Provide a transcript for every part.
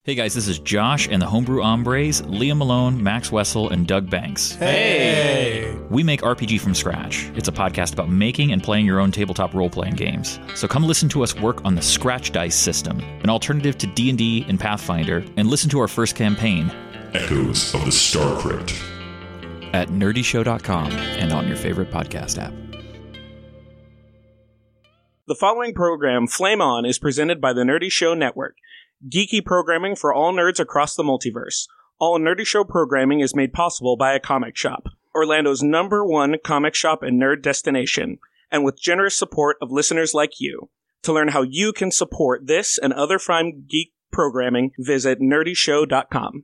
Hey guys, this is Josh and the Homebrew Hombres, Liam Malone, Max Wessel, and Doug Banks. Hey! We make RPG from scratch. It's a podcast about making and playing your own tabletop role-playing games. So come listen to us work on the Scratch Dice system, an alternative to D&D and Pathfinder, and listen to our first campaign, Echoes of the Star Crypt, at nerdyshow.com and on your favorite podcast app. The following program, Flame On, is presented by the Nerdy Show Network. Geeky programming for all nerds across the multiverse. All Nerdy Show programming is made possible by a comic shop, Orlando's #1 comic shop and nerd destination, and with generous support of listeners like you. To learn how you can support this and other fine geek programming, visit nerdyshow.com.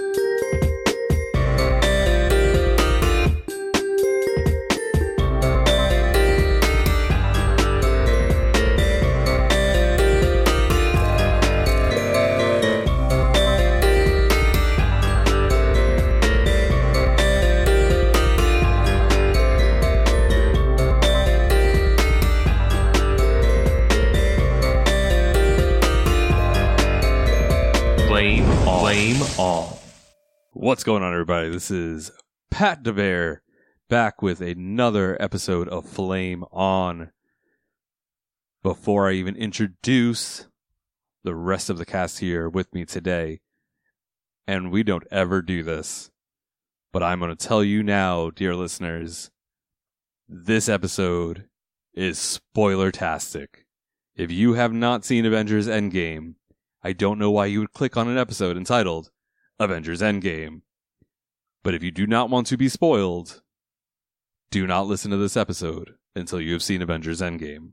Flame on. What's going on, everybody? This is Pat DeBear back with another episode of Flame On. Before I even introduce the rest of the cast here with me today, and we don't ever do this, but I'm going to tell you now, dear listeners, this episode is spoiler-tastic. If you have not seen Avengers Endgame, I don't know why you would click on an episode entitled Avengers Endgame. But if you do not want to be spoiled, do not listen to this episode until you have seen Avengers Endgame.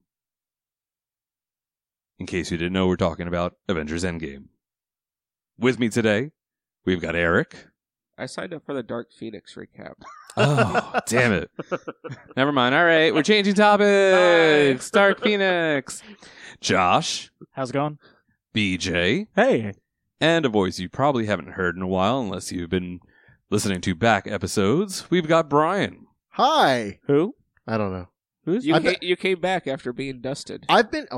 In case you didn't know, we're talking about Avengers Endgame. With me today, we've got Eric. I signed up for the Dark Phoenix recap. Oh, damn it. Never mind. All right, we're changing topics. Dark Phoenix. Josh. How's it going? BJ. Hey! And a voice you probably haven't heard in a while unless you've been listening to back episodes. We've got Brian. Hi. Who? I don't know. You came back after being dusted. I've been.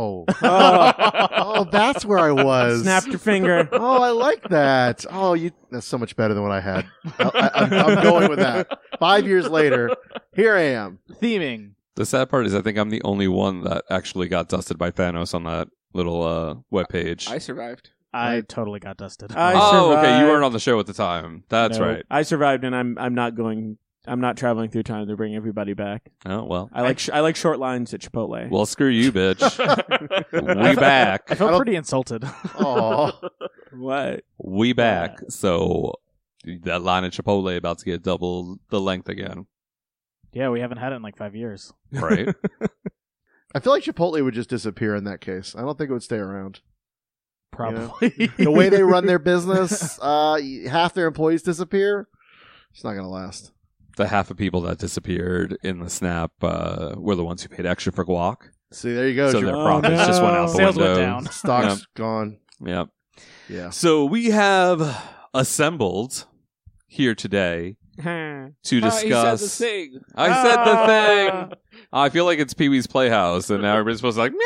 Oh, that's where I was. Snapped your finger. Oh, I like that. Oh, that's so much better than what I had. I'm going with that. 5 years later, here I am. Theming. The sad part is I think I'm the only one that actually got dusted by Thanos on that little webpage. I survived. I totally got dusted. I Oh, okay. You survived. weren't on the show at the time. That's No, right. I survived, and I'm not going. I'm not traveling through time to bring everybody back. Oh, well. I like short lines at Chipotle. Well, screw you, bitch. We back. I felt pretty insulted. Oh, What? We back. So that line at Chipotle about to get double the length again. Yeah, we haven't had it in like 5 years. Right? I feel like Chipotle would just disappear in that case. I don't think it would stay around. Probably. The way they run their business, half their employees disappear. It's not going to last. The half of people that disappeared in the snap were the ones who paid extra for guac. See, there you go. So their profits just went out the Sales window. went down. Stock's gone. Yep. Yeah. So we have assembled here today to discuss. He said the thing. I said the thing. I feel like it's Pee-wee's Playhouse, and now everybody's supposed to like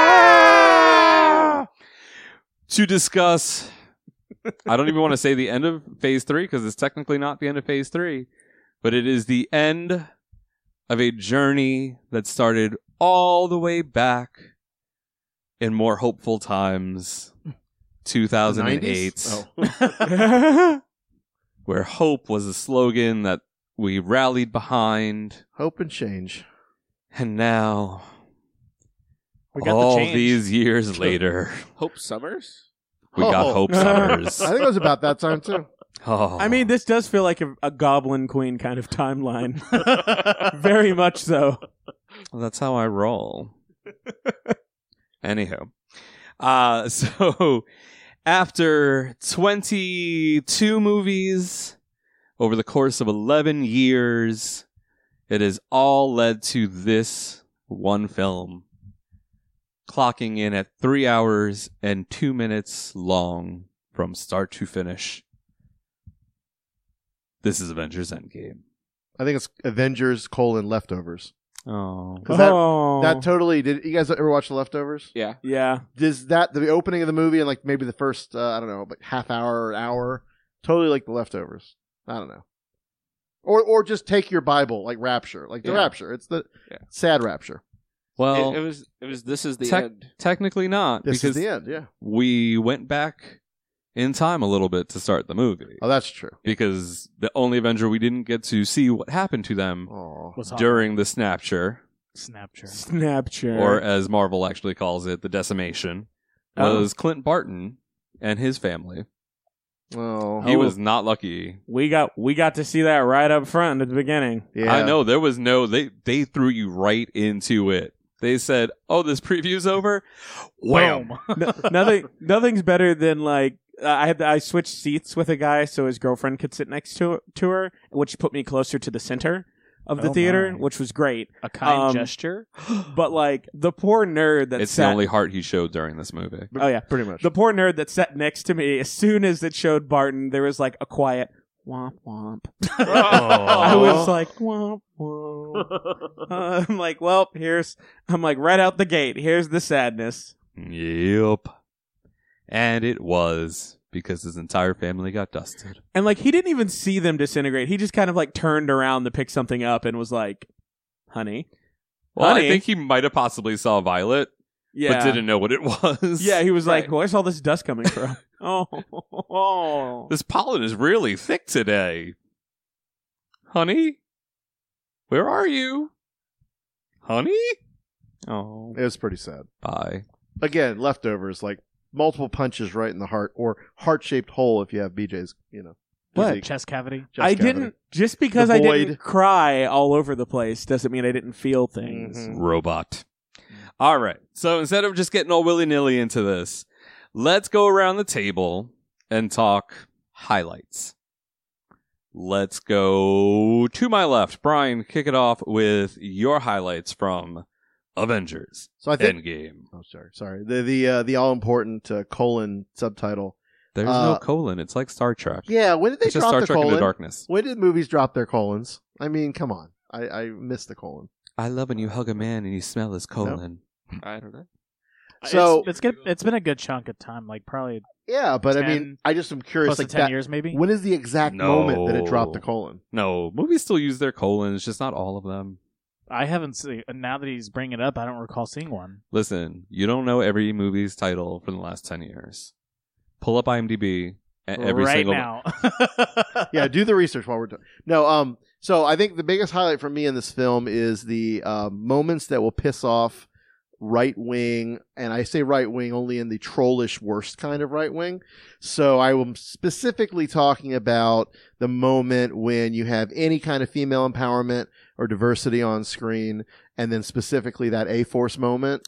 meow! To discuss. I don't even want to say the end of Phase 3 because it's technically not the end of Phase 3, but it is the end of a journey that started all the way back in more hopeful times, 2008. Oh. Where hope was a slogan that we rallied behind. Hope and change. And now, We got all the change. these years later, Hope Summers? we got Oh. Hope Summers. I think it was about that time, too. Oh. I mean, this does feel like a Goblin Queen kind of timeline. Very much so. Well, that's how I roll. Anyhow. So, after 22 movies over the course of 11 years, it has all led to this one film, clocking in at 3 hours and 2 minutes long from start to finish. This is Avengers Endgame. I think it's Avengers: Leftovers. Oh. 'Cause that totally did. You guys ever watch The Leftovers? Yeah. Yeah. Does that the opening of the movie and like maybe the first I don't know, like half hour or hour, totally like The Leftovers? I don't know. Or just take your Bible like Rapture, like the Yeah. Rapture. It's the Yeah. sad Rapture. Well, It was. This is the Tec- end. technically not, This because is the end. Yeah. we went back in time a little bit to start the movie. Oh, that's true. Because the only Avenger we didn't get to see what happened to them Oh, Was during the Snapture, Snapchat. Snapchat. or as Marvel actually calls it, the decimation, was Clint Barton and his family. oh, He was not lucky. we got to see that right up front at the beginning. yeah. I know there was no they threw you right into it. They said, "Oh, this preview's over." Wham! Boom. Nothing's better than like I switched seats with a guy so his girlfriend could sit next to her, which put me closer to the center of the Oh, theater, my. which was great. A kind Um, gesture. But like the poor nerd that It's sat the only heart he showed during this movie. oh yeah, pretty much. the poor nerd that sat next to me. As soon as it showed Barton, there was like a quiet womp womp. I was like womp womp. I'm like, well, I'm like right out the gate. Here's the sadness. Yep. And it was because his entire family got dusted. And like he didn't even see them disintegrate. He just kind of like turned around to pick something up and was like, "Honey." Well, Honey. I think he might have possibly saw Violet, Yeah. but didn't know what it was. Yeah, he was Right. like, "Where's all this dust coming from?" oh. This pollen is really thick today. Honey? Where are you? Honey? Oh. It was pretty sad. Bye. Again, Leftovers, like multiple punches right in the heart, or heart-shaped hole if you have BJ's, What? physique. Chest cavity. Chest I cavity. didn't just because The I void. didn't cry all over the place doesn't mean I didn't feel things. Mhm. Robot. All right. So instead of just getting all willy-nilly into this, let's go around the table and talk highlights. Let's go to my left. Brian, kick it off with your highlights from Avengers So I think. Endgame. Oh, sorry. The all important colon subtitle. There's Uh, no colon. It's like Star Trek. Yeah, when did they It's just drop Star the Trek Into colon? Darkness. When did movies drop their colons? I mean, come on. I missed the colon. I love when you hug a man and you smell his colon. I don't know. So- it's been a good chunk of time, like probably Yeah, but I 10 mean, I just am curious. close Like to 10 that, years, maybe. when is the exact moment that it dropped the No. colon? No, movies still use their colons, just not all of them. I haven't seen. Now that he's bringing it up, I don't recall seeing one. Listen, you don't know every movie's title for the last 10 years. Pull up IMDb and every right single now. Yeah, do the research while we're doing. No, so I think the biggest highlight for me in this film is the moments that will piss off right wing, and I say right wing only in the trollish worst kind of right wing. So I am specifically talking about the moment when you have any kind of female empowerment or diversity on screen, and then specifically that A-Force moment.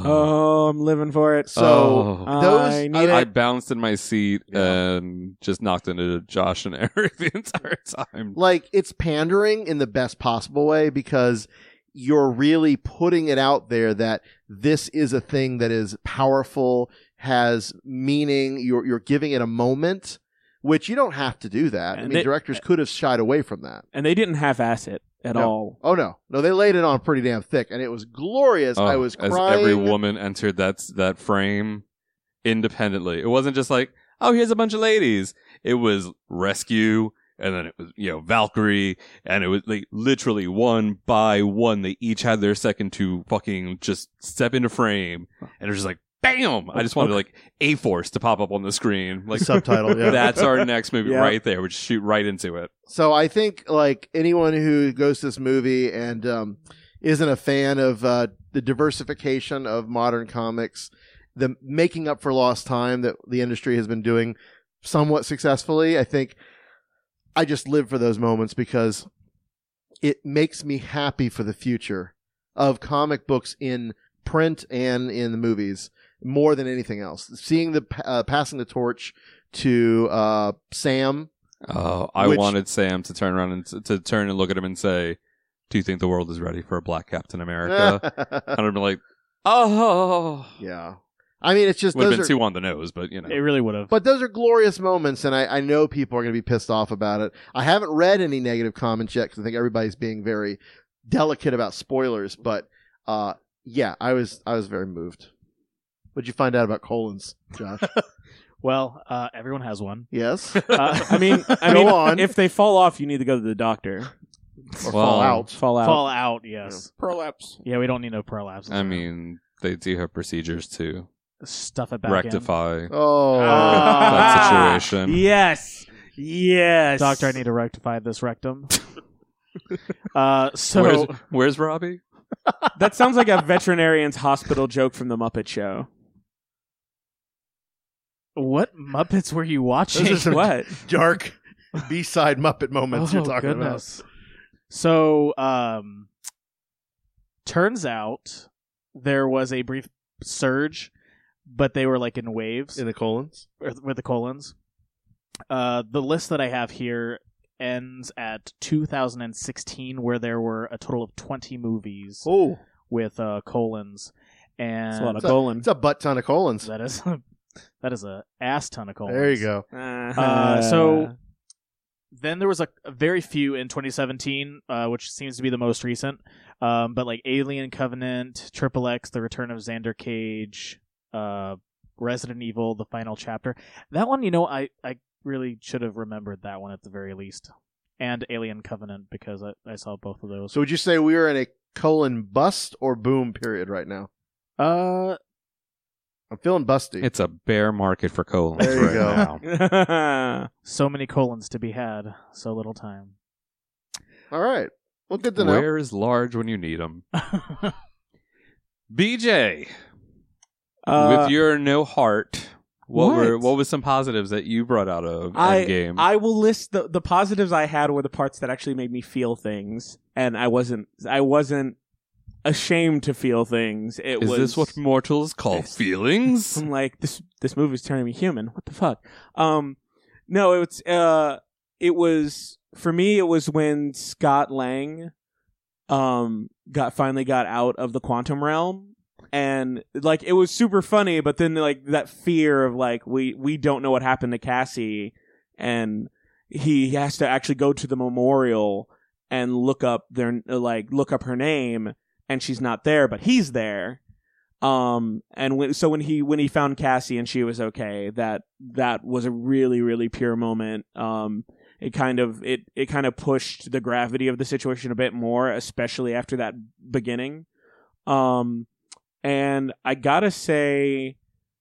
Oh, I'm living for it. So Oh. those I need I it. bounced in my seat Yeah. and just knocked into Josh and Eric the entire time. like it's pandering in the best possible way because you're really putting it out there that this is a thing that is powerful, has meaning. You're giving it a moment, which you don't have to do that. I And mean, they- directors could have shied away from that. And they didn't half-ass it at No. all. Oh no, they laid it on pretty damn thick, and it was glorious. I was as crying. every woman entered that frame independently. It wasn't just like, oh, here's a bunch of ladies. It was rescue, and then it was, Valkyrie, and it was like literally one by one, they each had their second to fucking just step into frame, and it was just like, bam! I just wanted like A-Force to pop up on the screen. Like, Subtitle, yeah. that's our next movie Yeah. right there. We just shoot right into it. So I think like anyone who goes to this movie and isn't a fan of the diversification of modern comics, the making up for lost time that the industry has been doing somewhat successfully, I think I just live for those moments because it makes me happy for the future of comic books in print and in the movies more than anything else. Seeing the passing the torch to Sam. I Which- wanted Sam to turn around and to turn and look at him and say, "Do you think the world is ready for a black Captain America?" And I'd be like, "Oh." Yeah. I mean, it's just Would have those been are, too on the nose, but It really would have. but those are glorious moments, and I know people are going to be pissed off about it. I haven't read any negative comments yet because I think everybody's being very delicate about spoilers, but yeah, I was very moved. What'd you find out about colons, Josh? Well, everyone has one. Yes, I mean, Go on. if they fall off, you need to go to the doctor. or fall out. Fall out. Fall out, yes. Prolapse. Yeah, we don't need no prolapses. I mean, they do have procedures to Stuff it back rectify Oh, that situation. Yes. Yes. in. Doctor, I need to rectify this rectum. So Where's Robbie? That sounds like a veterinarian's hospital joke from the Muppet Show. what Muppets were you watching? those are some What? dark B-side Muppet moments you're talking goodness. So, turns out there was a brief surge, but they were like in waves about in the colons. with the colons. The list that I have here ends at 2016, where there were a total of 20 movies Oh, with colons, and That's a lot of colon. it's a butt ton of colons. that is a ass ton of colons. There you go. So then there was a very few in 2017, which seems to be the most recent. But like Alien Covenant, Triple X, The Return of Xander Cage, Resident Evil, The Final Chapter. That one, I really should have remembered that one at the very least. And Alien Covenant, because I saw both of those. So would you say we are in a colon bust or boom period right now? I'm feeling busty. It's a bear market for colons There you right go. now. So many colons to be had, so little time. All right. Well, good to know. Where is large when you need them? BJ, with your no heart, what was some positives that you brought out of Endgame? I will list the positives I had were the parts that actually made me feel things, and I wasn't ashamed to feel things. Is this what mortals call feelings? I'm like, this movie's turning me human. What the fuck? No, it was for me. It was when Scott Lang finally got out of the quantum realm, and like it was super funny. But then like that fear of like we don't know what happened to Cassie, and he has to actually go to the memorial and look up her name. And she's not there, but he's there. And when he found Cassie and she was okay, that was a really, really pure moment. It kind of pushed the gravity of the situation a bit more, especially after that beginning. And I gotta say,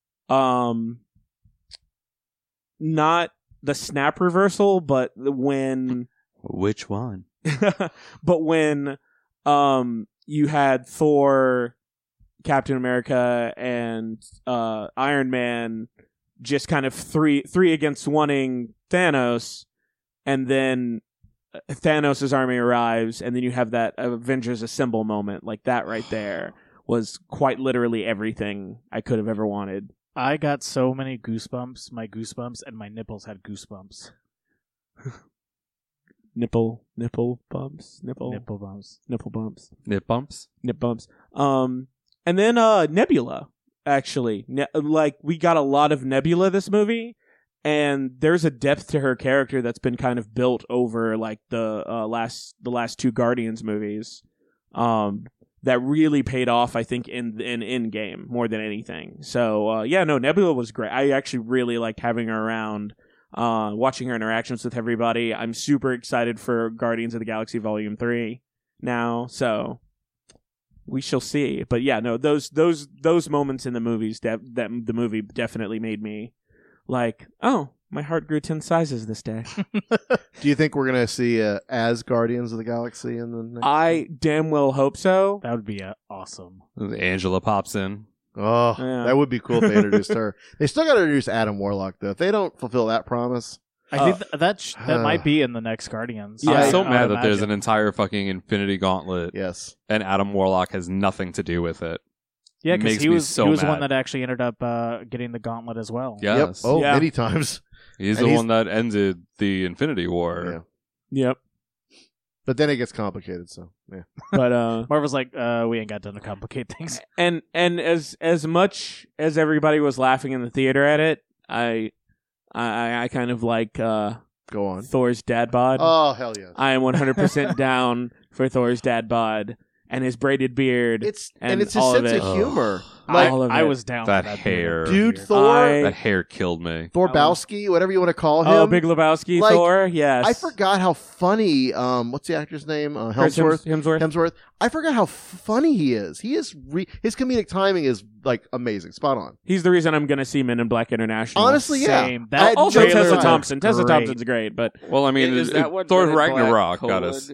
not the snap reversal, but when Which one? but when you had Thor, Captain America, and Iron Man just kind of three against oneing Thanos, and then Thanos' army arrives, and then you have that Avengers Assemble moment. Like that right there was quite literally everything I could have ever wanted. I got so many goosebumps. My goosebumps and my nipples had goosebumps. Nipple bumps. Nipple bumps. Nipple bumps. Nip bumps? Nip bumps. And then Nebula, actually. We got a lot of Nebula this movie, and there's a depth to her character that's been kind of built over like the last two Guardians movies. That really paid off, I think, in Endgame more than anything. So Nebula was great. I actually really liked having her around. Watching her interactions with everybody. I'm super excited for Guardians of the Galaxy Volume 3 now, so we shall see. But yeah, no, those moments in the movies that the movie definitely made me like, oh, my heart grew 10 sizes this day. Do you think we're going to see as Guardians of the Galaxy in the next I damn well hope so. That would be awesome. Angela pops in. Oh, Yeah. that would be cool if they introduced her. They still got to introduce Adam Warlock, though. If they don't fulfill that promise, I think that might be in the next Guardians. Yeah, I'm so I would mad that there's an imagine. entire fucking Infinity Gauntlet yes. and Adam Warlock has nothing to do with it. Yeah, because makes he me was so the one mad. that actually ended up getting the gauntlet as well. Yes. Yep. Oh, Yeah. many times. He's And the he's- one that ended the Infinity War. Yeah. Yep. But then it gets complicated, so yeah. But Marvel's like, we ain't got time to complicate things. and as much as everybody was laughing in the theater at it, I kind of like Go on. Thor's dad bod. Oh, hell yes. I am 100% down for Thor's dad bod and his braided beard. It's and it's his all of sense it. of humor. Like- Like I was down That for that hair. dude, beard. Thor, That hair killed me. Thorbowski, whatever you want to call him. Oh, Big Lebowski, Like, Thor. Yes, I forgot how funny. What's the actor's name? Chris Hemsworth. Hemsworth. I forgot how funny he is. He is. His comedic timing is like amazing, spot on. He's the reason I'm going to see Men in Black International. Honestly, yeah. Same. That Also trailer Tessa was Thompson. Tessa great. Thompson's great, but Well, I mean, Is that what Thor Men in Black Ragnarok got colon- us.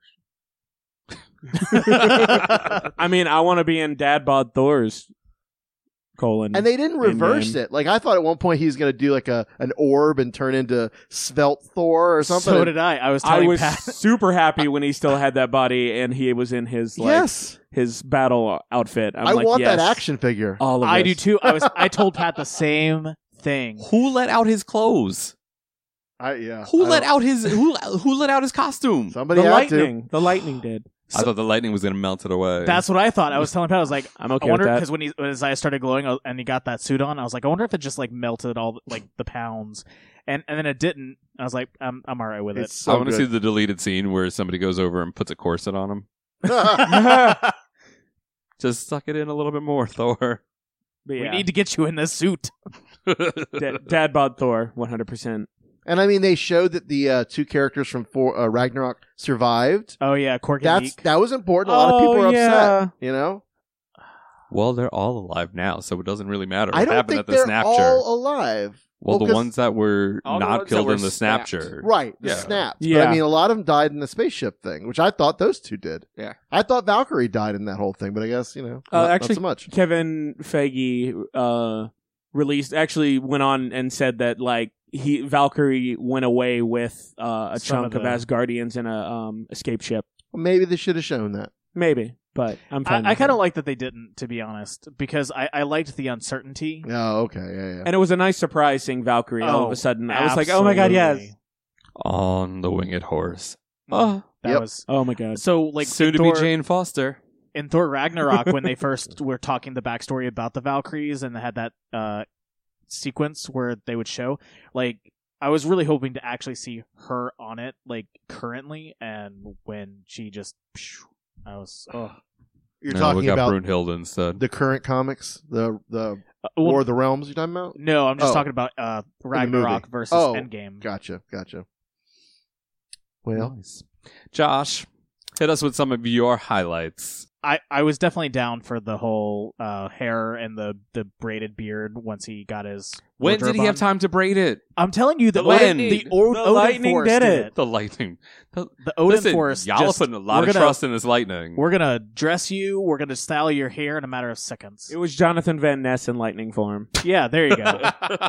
I mean, I want to be in Dad bod Thor's colon. And they didn't reverse Endgame. it. Like I thought at one point he was going to do like an orb and turn into Svelte Thor or something. So did I. I was I telling was Pat. super happy when he still had that body and he was in his Yes, his battle outfit. I'm I like, want yes, that action figure. All of I this. do too. I told Pat the same thing. Who let out his clothes? Yeah. Who I let don't- out his who let out his costume? Somebody The had to. lightning. The lightning did. I thought the lightning was going to melt it away. That's what I thought. I was telling Pat, I was like, I'm okay I wonder with that. because when his eyes started glowing and he got that suit on, I was like, I wonder if it just like melted all like the pounds, and then it didn't. I was like, I'm all right with It's it. so I want to good. see the deleted scene where somebody goes over and puts a corset on him. Just suck it in a little bit more, Thor. But We yeah, need to get you in this suit. Dad bod Thor, 100%. And I mean, they showed that the two characters from Ragnarok survived. Oh yeah, Cork and Meek. That was important. A lot of people were yeah. upset. You know, Well, they're all alive now, so it doesn't really matter what I don't happened think at the they're snapture. all alive. well, the 'cause- ones that were All the not ones that killed were in the snapped. snapture. Right, the Yeah. snaps. But Yeah. I mean, a lot of them died in the spaceship thing, which I thought those two did. Yeah. I thought Valkyrie died in that whole thing, but I guess not Actually, so much. Kevin Feige went on and said that like Valkyrie went away with a Some chunk of of the- Asgardians in a escape ship. Well, maybe they should have shown that. Maybe, but I'm fine. I with kind of it. like that they didn't, to be honest, because I liked the uncertainty. Oh, okay, yeah. And it was a nice surprise seeing Valkyrie all of Oh, a sudden. I was like, oh my god, yes. absolutely. On the winged horse. Oh, That Yep. was Oh my god. so like soon in to Thor, be Jane Foster. in Thor Ragnarok when they first were talking the backstory about the Valkyries and they had that sequence where they would show like I was really hoping to actually see her on it like currently, and when she just I was You're No, we talking got about Brunhilde instead. the current comics, the well, War of the Realms. You're talking about? no, I'm just Oh. talking about Ragnarok movie. versus Oh. Endgame. Gotcha. Well, Nice. Josh, hit us with some of your highlights. I was definitely down for the whole hair and the braided beard once he got his. When did wardrobe he have on. time to braid it? I'm telling you, the When? the The Odin lightning Force did it. The lightning. The Odin Listen, Force. y'all just- are putting a lot we're of gonna- trust in this lightning. We're gonna dress you. We're gonna style your hair in a matter of seconds. It was Jonathan Van Ness in lightning form. Yeah, there you go.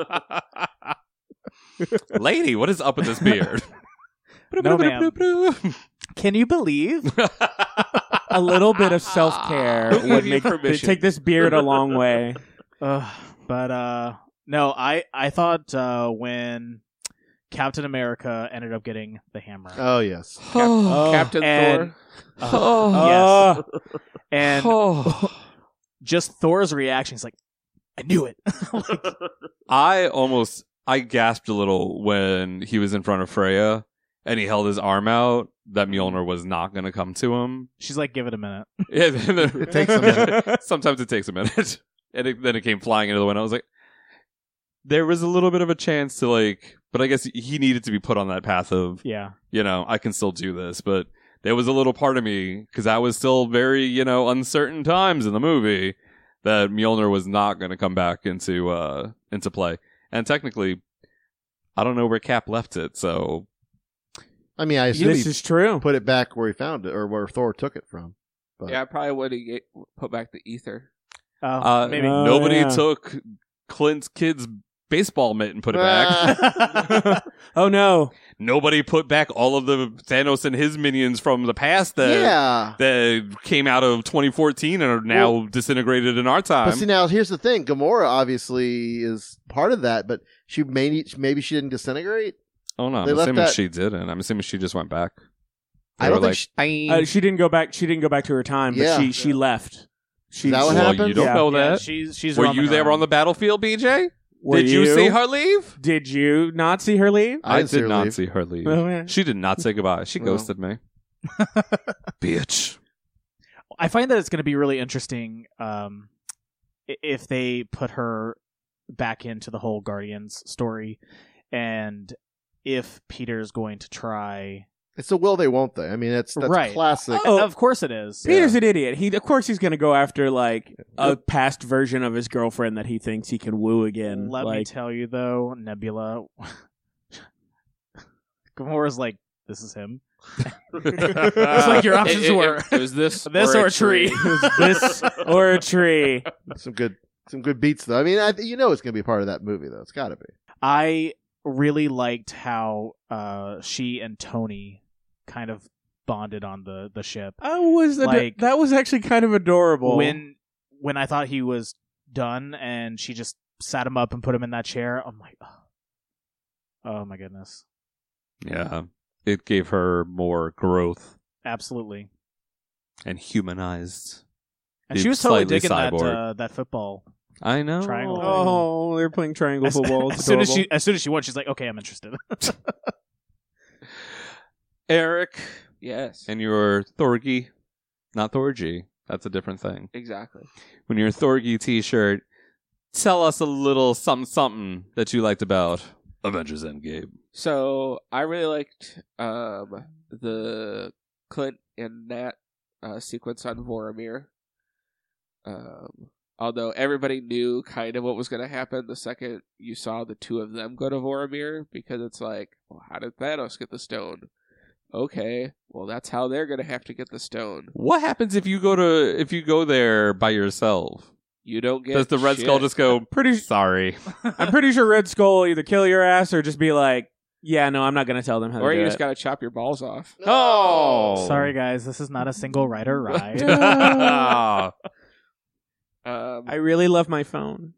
Lady, what is up with this beard? No, ma'am. Can you believe? A little bit of self care We would need make permission. take this beard a long way. But no, I thought when Captain America ended up getting the hammer. oh yes. Captain and- Thor. Yes. And just Thor's reaction is like, I knew it. I gasped a little when he was in front of Freya and he held his arm out that Mjolnir was not going to come to him. She's like, give it a minute. Yeah, It takes a minute. Sometimes it takes a minute. And then it came flying into the wind. I was like, there was a little bit of a chance to like, but I guess he needed to be put on that path of, Yeah. I can still do this. But there was a little part of me, because I was still very, uncertain times in the movie, that Mjolnir was not going to come back into play. And technically, I don't know where Cap left it, so I mean, I assume This he is true. put it back where he found it, or where Thor took it from. But Yeah, I probably would have put back the ether. Maybe. Oh, nobody yeah. took Clint's kid's baseball mitt and put it back. Oh no. Nobody put back all of the Thanos and his minions from the past that came out of 2014 and are now disintegrated in our time. But see, now here's the thing: Gamora obviously is part of that, but maybe she didn't disintegrate. Oh no, They I'm left assuming that- she didn't. I'm assuming she just went back. I They don't were think like, She didn't go back. She didn't go back to her time, but Yeah. she left. She, Is that what well, happened? you don't Yeah. know Yeah, that. she's Were roaming you there around. on the battlefield, BJ? Were Did you see her leave? Did you not see her leave? I didn't see did her not leave. see her leave. Oh, yeah. She did not say goodbye. She Well. ghosted me. Bitch. I find that it's going to be really interesting if they put her back into the whole Guardians story, and if Peter's going to try. It's a will they, won't they? I mean, that's Right. classic. Oh. Of course it is. Peter's an idiot. Of course he's going to go after like a past version of his girlfriend that he thinks he can woo again. Let me like, tell you, though, Nebula. Gamora's like, this is him. It's like your options were It was this, this or a tree. this or a tree. Some good beats though. I mean, it's going to be part of that movie though. It's got to be. I really liked how she and Tony kind of bonded on the ship. That was actually kind of adorable. When I thought he was done and she just sat him up and put him in that chair, I'm like, oh my goodness. Yeah. It gave her more growth Absolutely. and humanized. And Dude, she was totally slightly digging cyborg. that football. I know. Triangle. Oh, they're playing triangle football. It's As soon adorable. as she won, she's like, okay, I'm interested. Eric Yes. and your Thorgy. Not Thorgy. That's a different thing. Exactly. When your Thorgy t-shirt, tell us a little something that you liked about Avengers Endgame. So I really liked the Clint and Nat sequence on Voromir. Although everybody knew kind of what was going to happen the second you saw the two of them go to Voromir, because it's like, well, how did Thanos get the stone? Okay, well, that's how they're going to have to get the stone. What happens if you go there by yourself? You don't get Does the Red shit. Skull just go, Pretty. sorry? I'm pretty sure Red Skull will either kill your ass or just be like, "Yeah, no, I'm not going to tell them how Or to do you it." just got to chop your balls off. Oh! Sorry, guys, this is not a single rider ride. I really love my phone.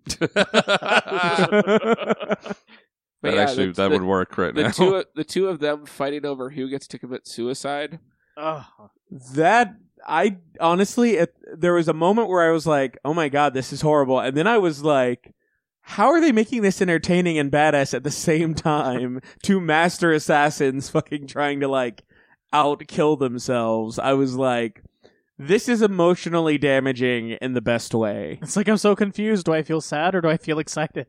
But That yeah, actually, that would work right now. the two of them fighting over who gets to commit suicide. Ugh. That I honestly, there was a moment where I was like, "Oh my god, this is horrible," and then I was like, "How are they making this entertaining and badass at the same time?" Two master assassins fucking trying to like out kill themselves. I was like, "This is emotionally damaging in the best way." It's like I'm so confused. Do I feel sad or do I feel excited?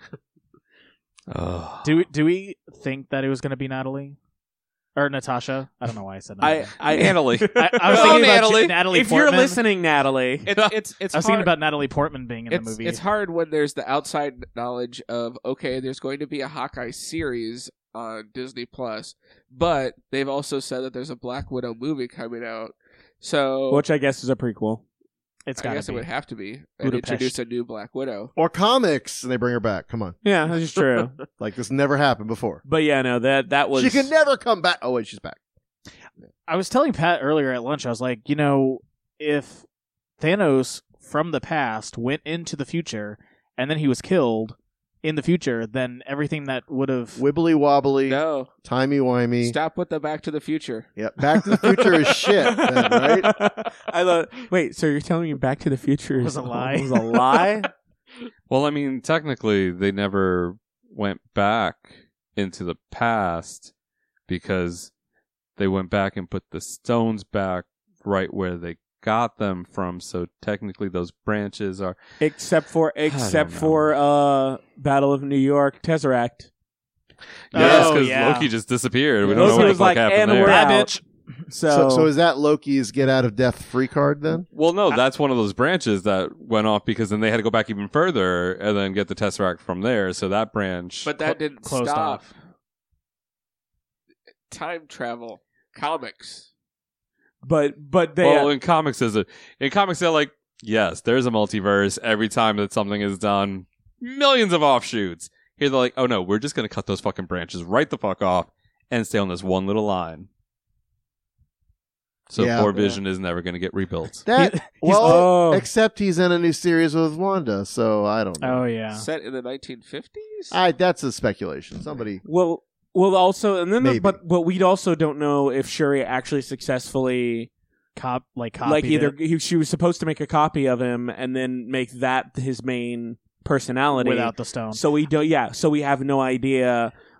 Ugh. Do we think that it was going to be Natalie or Natasha? I don't know why I said that. Natalie. I was Oh, thinking Natalie. about Natalie If Portman. you're listening, Natalie, It's I was thinking hard. about Natalie Portman being in the movie. It's hard when there's the outside knowledge of, okay, there's going to be a Hawkeye series on Disney Plus, but they've also said that there's a Black Widow movie coming out. So which I guess is a prequel. It's I got guess to it be. would have to be and Budapest. introduce a new Black Widow. Or comics, and they bring her back. Come on. Yeah, that's true. Like, this never happened before. But yeah, no, that was She can never come back. Oh, wait, she's back. I was telling Pat earlier at lunch, I was like, if Thanos from the past went into the future and then he was killed in the future, then everything that would have... Wibbly wobbly, No, timey-wimey. stop with the Back to the Future. Yep. Back to the Future is shit, then, right? I love. Wait, so you're telling me Back to the Future Was a lie? Was a lie? Well, I mean, technically, they never went back into the past because they went back and put the stones back right where they got them from. So technically, those branches are. except for Battle of New York Tesseract. Yes, Oh, because yeah. Loki just disappeared. We don't Loki know what the was fuck like, happened "And there. we're out." bitch. So is that Loki's get out of death free card then? Well, no, that's one of those branches that went off because then they had to go back even further and then get the Tesseract from there. So that branch. But that didn't closed stop. off. Time travel. Comics. But they well, in comics, they're like, yes, there's a multiverse. Every time that something is done, millions of offshoots. Here they're like, oh no, we're just gonna cut those fucking branches right the fuck off and stay on this one little line. So Yeah. Poor Vision is never gonna get rebuilt. oh. Except he's in a new series with Wanda, so I don't know. Oh, yeah. Set in the 1950s? That's a speculation. Somebody. well also, and then Maybe. but we also don't know if Shuri actually successfully Copied either it she was supposed to make a copy of him and then make that his main personality without the stone. So we don't. Yeah. So we have no idea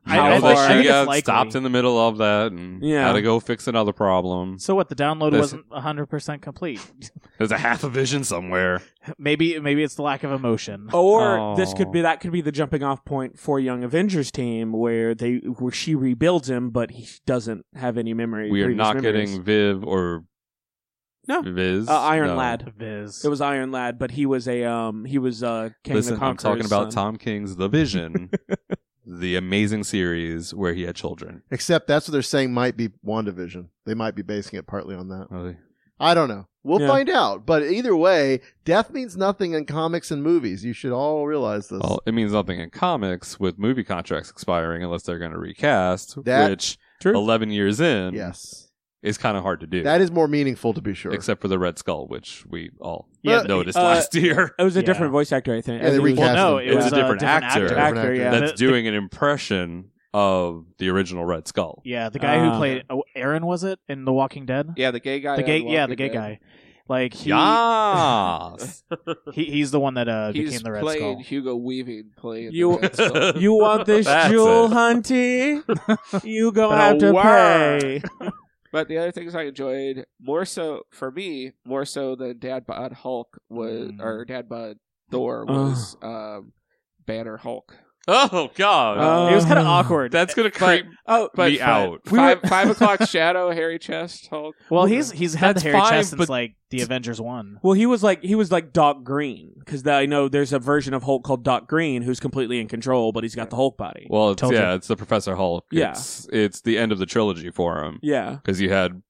You How know far- that I she think it's got likely. stopped in the middle of that and Yeah. had to go fix another problem. So what? The download This- wasn't 100% complete. There's a half a vision somewhere. Maybe it's the lack of emotion. Or this could Oh. be that could be the jumping off point for Young Avengers team where she rebuilds him, but he doesn't have any memory. We are previous not memories. getting Viv or No. Viz. Iron No. Lad. Viz. It was Iron Lad, but he was King Listen, the Conqueror's I'm talking about son. Tom King's The Vision, the amazing series where he had children. Except that's what they're saying might be WandaVision. They might be basing it partly on that. Really? I don't know. We'll Yeah. find out. But either way, death means nothing in comics and movies. You should all realize this. Well, it means nothing in comics with movie contracts expiring unless they're going to recast, That- which True. 11 years in Yes. is kind of hard to do. That is more meaningful, to be sure. Except for the Red Skull, which we all Yeah, noticed uh, last year. It was a Yeah. different voice actor, I think. Yeah, they It was- recast Well, no, him. it was It's a different actor. Actor, yeah. That's The- doing an impression of the original Red Skull. Yeah, the guy who Ah. played Aaron, was it, in The Walking Dead? Yeah, the gay guy. The on gay, Walking the gay Dead. guy. Like Yes. he's the one that He's became the Red playing Skull. Hugo Weaving playing You- the Red Skull. You want this That's jewel, it. hunty? You gonna have to Word. pay. But the other things I enjoyed more so than Dad Bod Hulk was, or Dad Bod Thor was Banner Hulk. Oh God, It was kind of awkward. that's gonna creep Oh, But me out. 5 o'clock shadow, hairy chest Hulk. Well, he's had That's the hairy fine, chest since but- like the Avengers 1. well, he was like Doc Green because I know there's a version of Hulk called Doc Green who's completely in control, but he's got the Hulk body. Well, it's, Told you. it's the Professor Hulk. Yeah. It's the end of the trilogy for him Yeah, because you had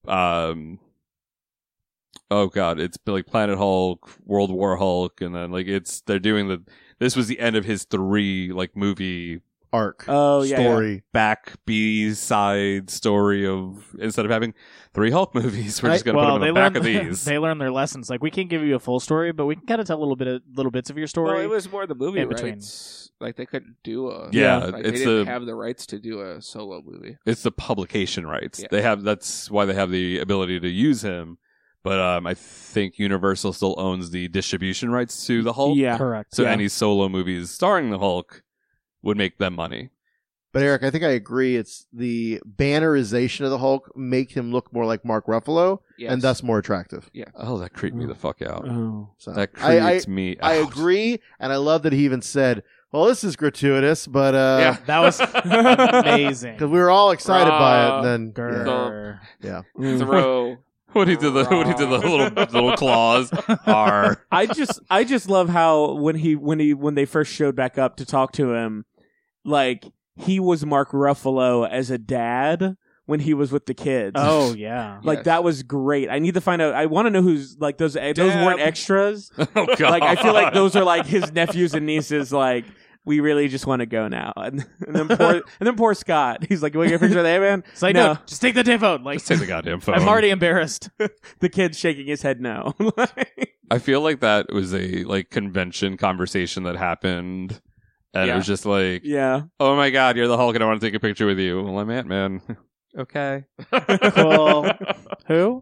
oh God, it's like Planet Hulk, World War Hulk, and then they're doing this was the end of his 3 movie Arc. Oh, yeah, Story. back B-side story of instead of having 3 Hulk movies, we're just gonna put them in the back of these. They learned their lessons. Like, we can't give you a full story, but we can kind of tell little bits of your story. Well, it was more the movie in between. rights. Like they couldn't do a Yeah, Like, they it's didn't the- have the rights to do a solo movie. It's the publication rights. Yeah. That's why they have the ability to use him. But I think Universal still owns the distribution rights to the Hulk. yeah. Correct. So Yeah. any solo movies starring the Hulk would make them money. But Eric, I think I agree. It's the bannerization of the Hulk make him look more like Mark Ruffalo, Yes. and thus more attractive. Oh, that creeped me the fuck out. Oh. So That I creeps me out. I agree, and I love that he even said, "Well, this is gratuitous," but Yeah. That was amazing. because we were all excited by it, and then Grr. yeah, Throw. When he did the little claws are I just love how when they first showed back up to talk to him, like he was Mark Ruffalo as a dad when he was with the kids. Oh, yeah. Like Yes. that was great. I need to find out. I want to know who's like those weren't extras. oh God. Like I feel like those are like his nephews and nieces. Like we really just want to go now. And then poor Scott. He's like, "You want to get a picture of that man?" It's like, no, just take the damn phone. Like, Just take the goddamn phone. I'm already embarrassed. The kid's shaking his head no. I feel like that was a convention conversation that happened, and it Yeah. was just like, Yeah. "Oh my God, you're the Hulk, and I want to take a picture with you." Well, I'm Ant-Man. Okay. Cool. Who?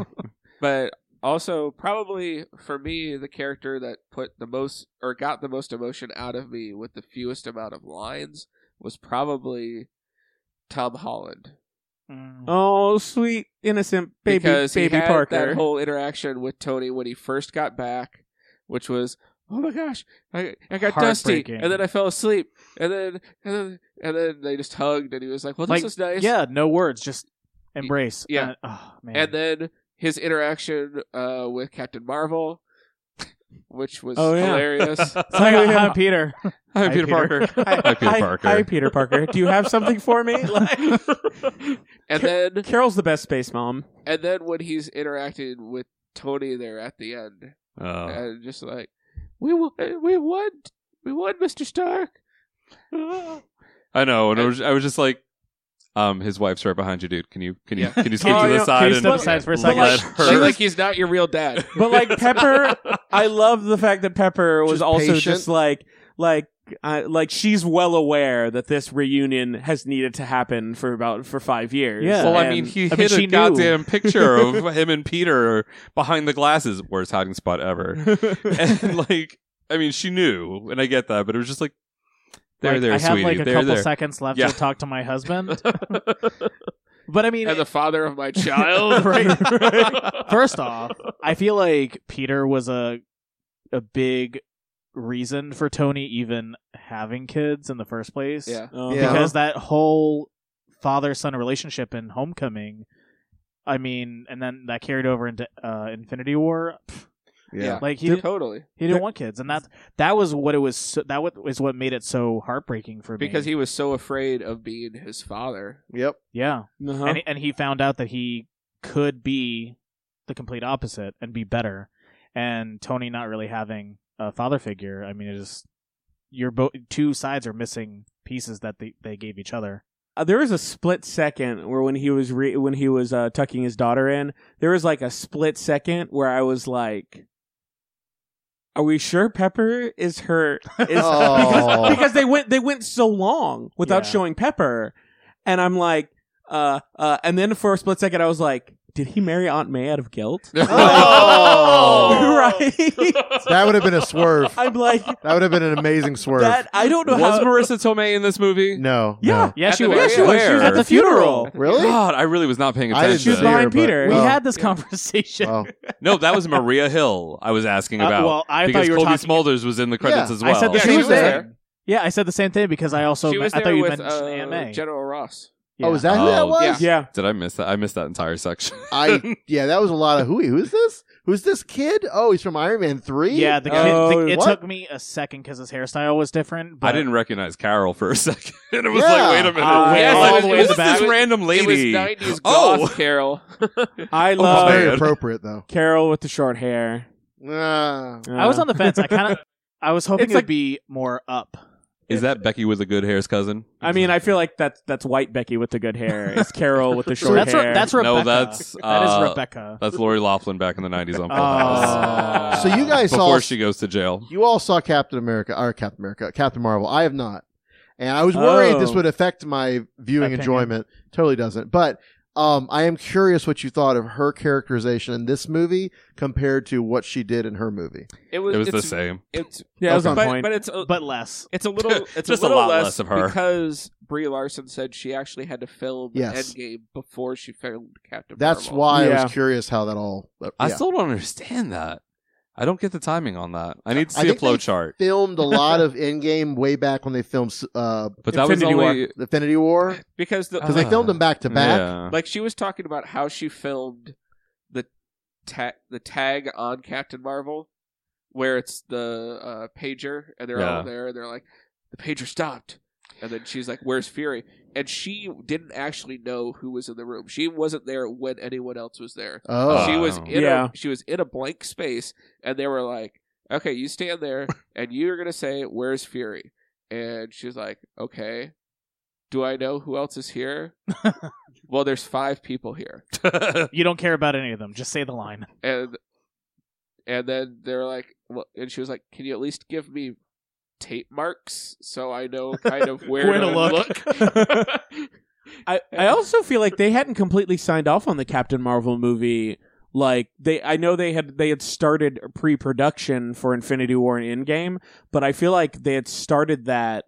But also, probably for me, the character that put the most or got the most emotion out of me with the fewest amount of lines was probably Tom Holland. Oh, sweet innocent baby Because baby he had Parker. that whole interaction with Tony when he first got back, which was, oh my gosh, I got dusty, Heartbreaking. and then I fell asleep, and then they just hugged, and he was like, well, this Like, is nice. Yeah, no words, just embrace. Yeah. Oh, man. And then his interaction with Captain Marvel, which was Oh, yeah. hilarious. It's like, I'm Peter. Hi, Hi, Peter Peter. Parker. Hi, Peter Parker. Hi, Peter Parker. Do you have something for me? Like, and then Carol's the best space mom. when he's interacting with Tony there at the end, Oh. and just like, we won, Mr. Stark. I know, and I was just like, his wife's right behind you, dude. Can you skip Oh, to the yeah. side Can you and step aside for a second? let Like, her? She's like, he's not your real dad. But like Pepper, I love the fact that Pepper was Just also patient. just like she's well aware that this reunion has needed to happen for 5 years. Yeah. Well, I And- mean, he I mean, hit she a knew. goddamn picture of him and Peter behind the glasses. Worst hiding spot ever. And I mean, she knew, and I get that, but it was just like, They're there, I have sweetie. like a They're couple there. seconds left Yeah. to talk to my husband. But I mean, And the father of my child. Right. First off, I feel like Peter was a big reason for Tony even having kids in the first place. Yeah. Yeah. Because that whole father-son relationship in Homecoming, I mean, and then that carried over into Infinity War. Yeah. Like he Totally. didn't want kids, and that was what it was. Is what made it so heartbreaking for me. Because he was so afraid of being his father. Yep. yeah, Uh-huh. and he found out that he could be the complete opposite and be better. And Tony not really having a father figure, I mean, it is two sides are missing pieces that they gave each other. There was a split second where when he was tucking his daughter in, there was like a split second where I was like, "Are we sure Pepper is her?" Oh. Because they went so long without Yeah. showing Pepper, and I'm like, and then for a split second I was like, "Did he marry Aunt May out of guilt?" Oh. Right. That would have been a swerve. I'm like, That would have been an amazing swerve. that. I don't know Was how. Marissa Tomei in this movie? No. Yeah. no. Yes, At she the was. very Yeah, she was. end. She was at the funeral. Really? God, I really was not paying I didn't attention. She was see her, behind but- Peter. We well, had this conversation. Well, No, that was Maria Hill I was asking about. Well, I because thought you were Colby talking. Smulders was in the credits Yeah, as well. I said the Yeah, same she was thing. there. Yeah, I said the same thing because I also She was I thought there you with mentioned Aunt May. General Ross. Yeah. Oh, is that who that Oh, was? Yeah. Did I miss that? I missed that entire section. Yeah, that was a lot of who's this? Who's this kid? Oh, he's from Iron Man 3? Yeah, the kid. Oh, it what? took me a second because his hairstyle was different. But I didn't recognize Carol for a second. It was Yeah. like, wait a minute. yeah, all it the was- way it to the was- back. This random It lady. was 90s Oh. goth Carol. I It's love very man. appropriate, though. Carol with the short hair. I was on the fence. I was hoping It's it like- would be more up. Is that Becky with the good hair's cousin? I mean, I feel like that's white Becky with the good hair. It's Carol with the So short that's hair. that's Rebecca. No, that's, that is uh, Rebecca. That's Lori Loughlin back in the 90s on Full Oh. House. So you guys Before saw she goes to jail. You all saw Captain Marvel. I have not. And I was worried this Oh. would affect my viewing Opinion. enjoyment. Totally doesn't. But I am curious what you thought of her characterization in this movie compared to what she did in her movie. It was the same. It's Yeah, it was on but, point. but it's but less. it's a little it's Just a a little lot less, less of her. because Brie Larson said she actually had to film Yes. Endgame before she filmed Captain That's Marvel. why I Yeah. was curious how that all. I yeah. still don't understand that. I don't get the timing on that. I need to I see a think flow they chart. filmed a lot of Endgame way back when they filmed But that was Infinity War. only... Infinity War because because they filmed them back to back. Yeah. like she was talking about how she filmed the tag on Captain Marvel, where it's the pager, and they're Yeah. all there, and they're like, the pager stopped, and then she's like, "Where's Fury?" And she didn't actually know who was in the room. She wasn't there when anyone else was there. Oh, She was Yeah. she was in a blank space, and they were like, "Okay, you stand there, and you're gonna say, 'Where's Fury?'" And she's like, "Okay, do I know who else is here?" Well, there's 5 people here, You don't care about any of them. Just say the line. and then they're like, "Well," and she was like, "Can you at least give me tape marks so I know kind of where, Where to to look?" I also feel like they hadn't completely signed off on the Captain Marvel movie. Like I know they had started pre-production for Infinity War and Endgame, but I feel like they had started that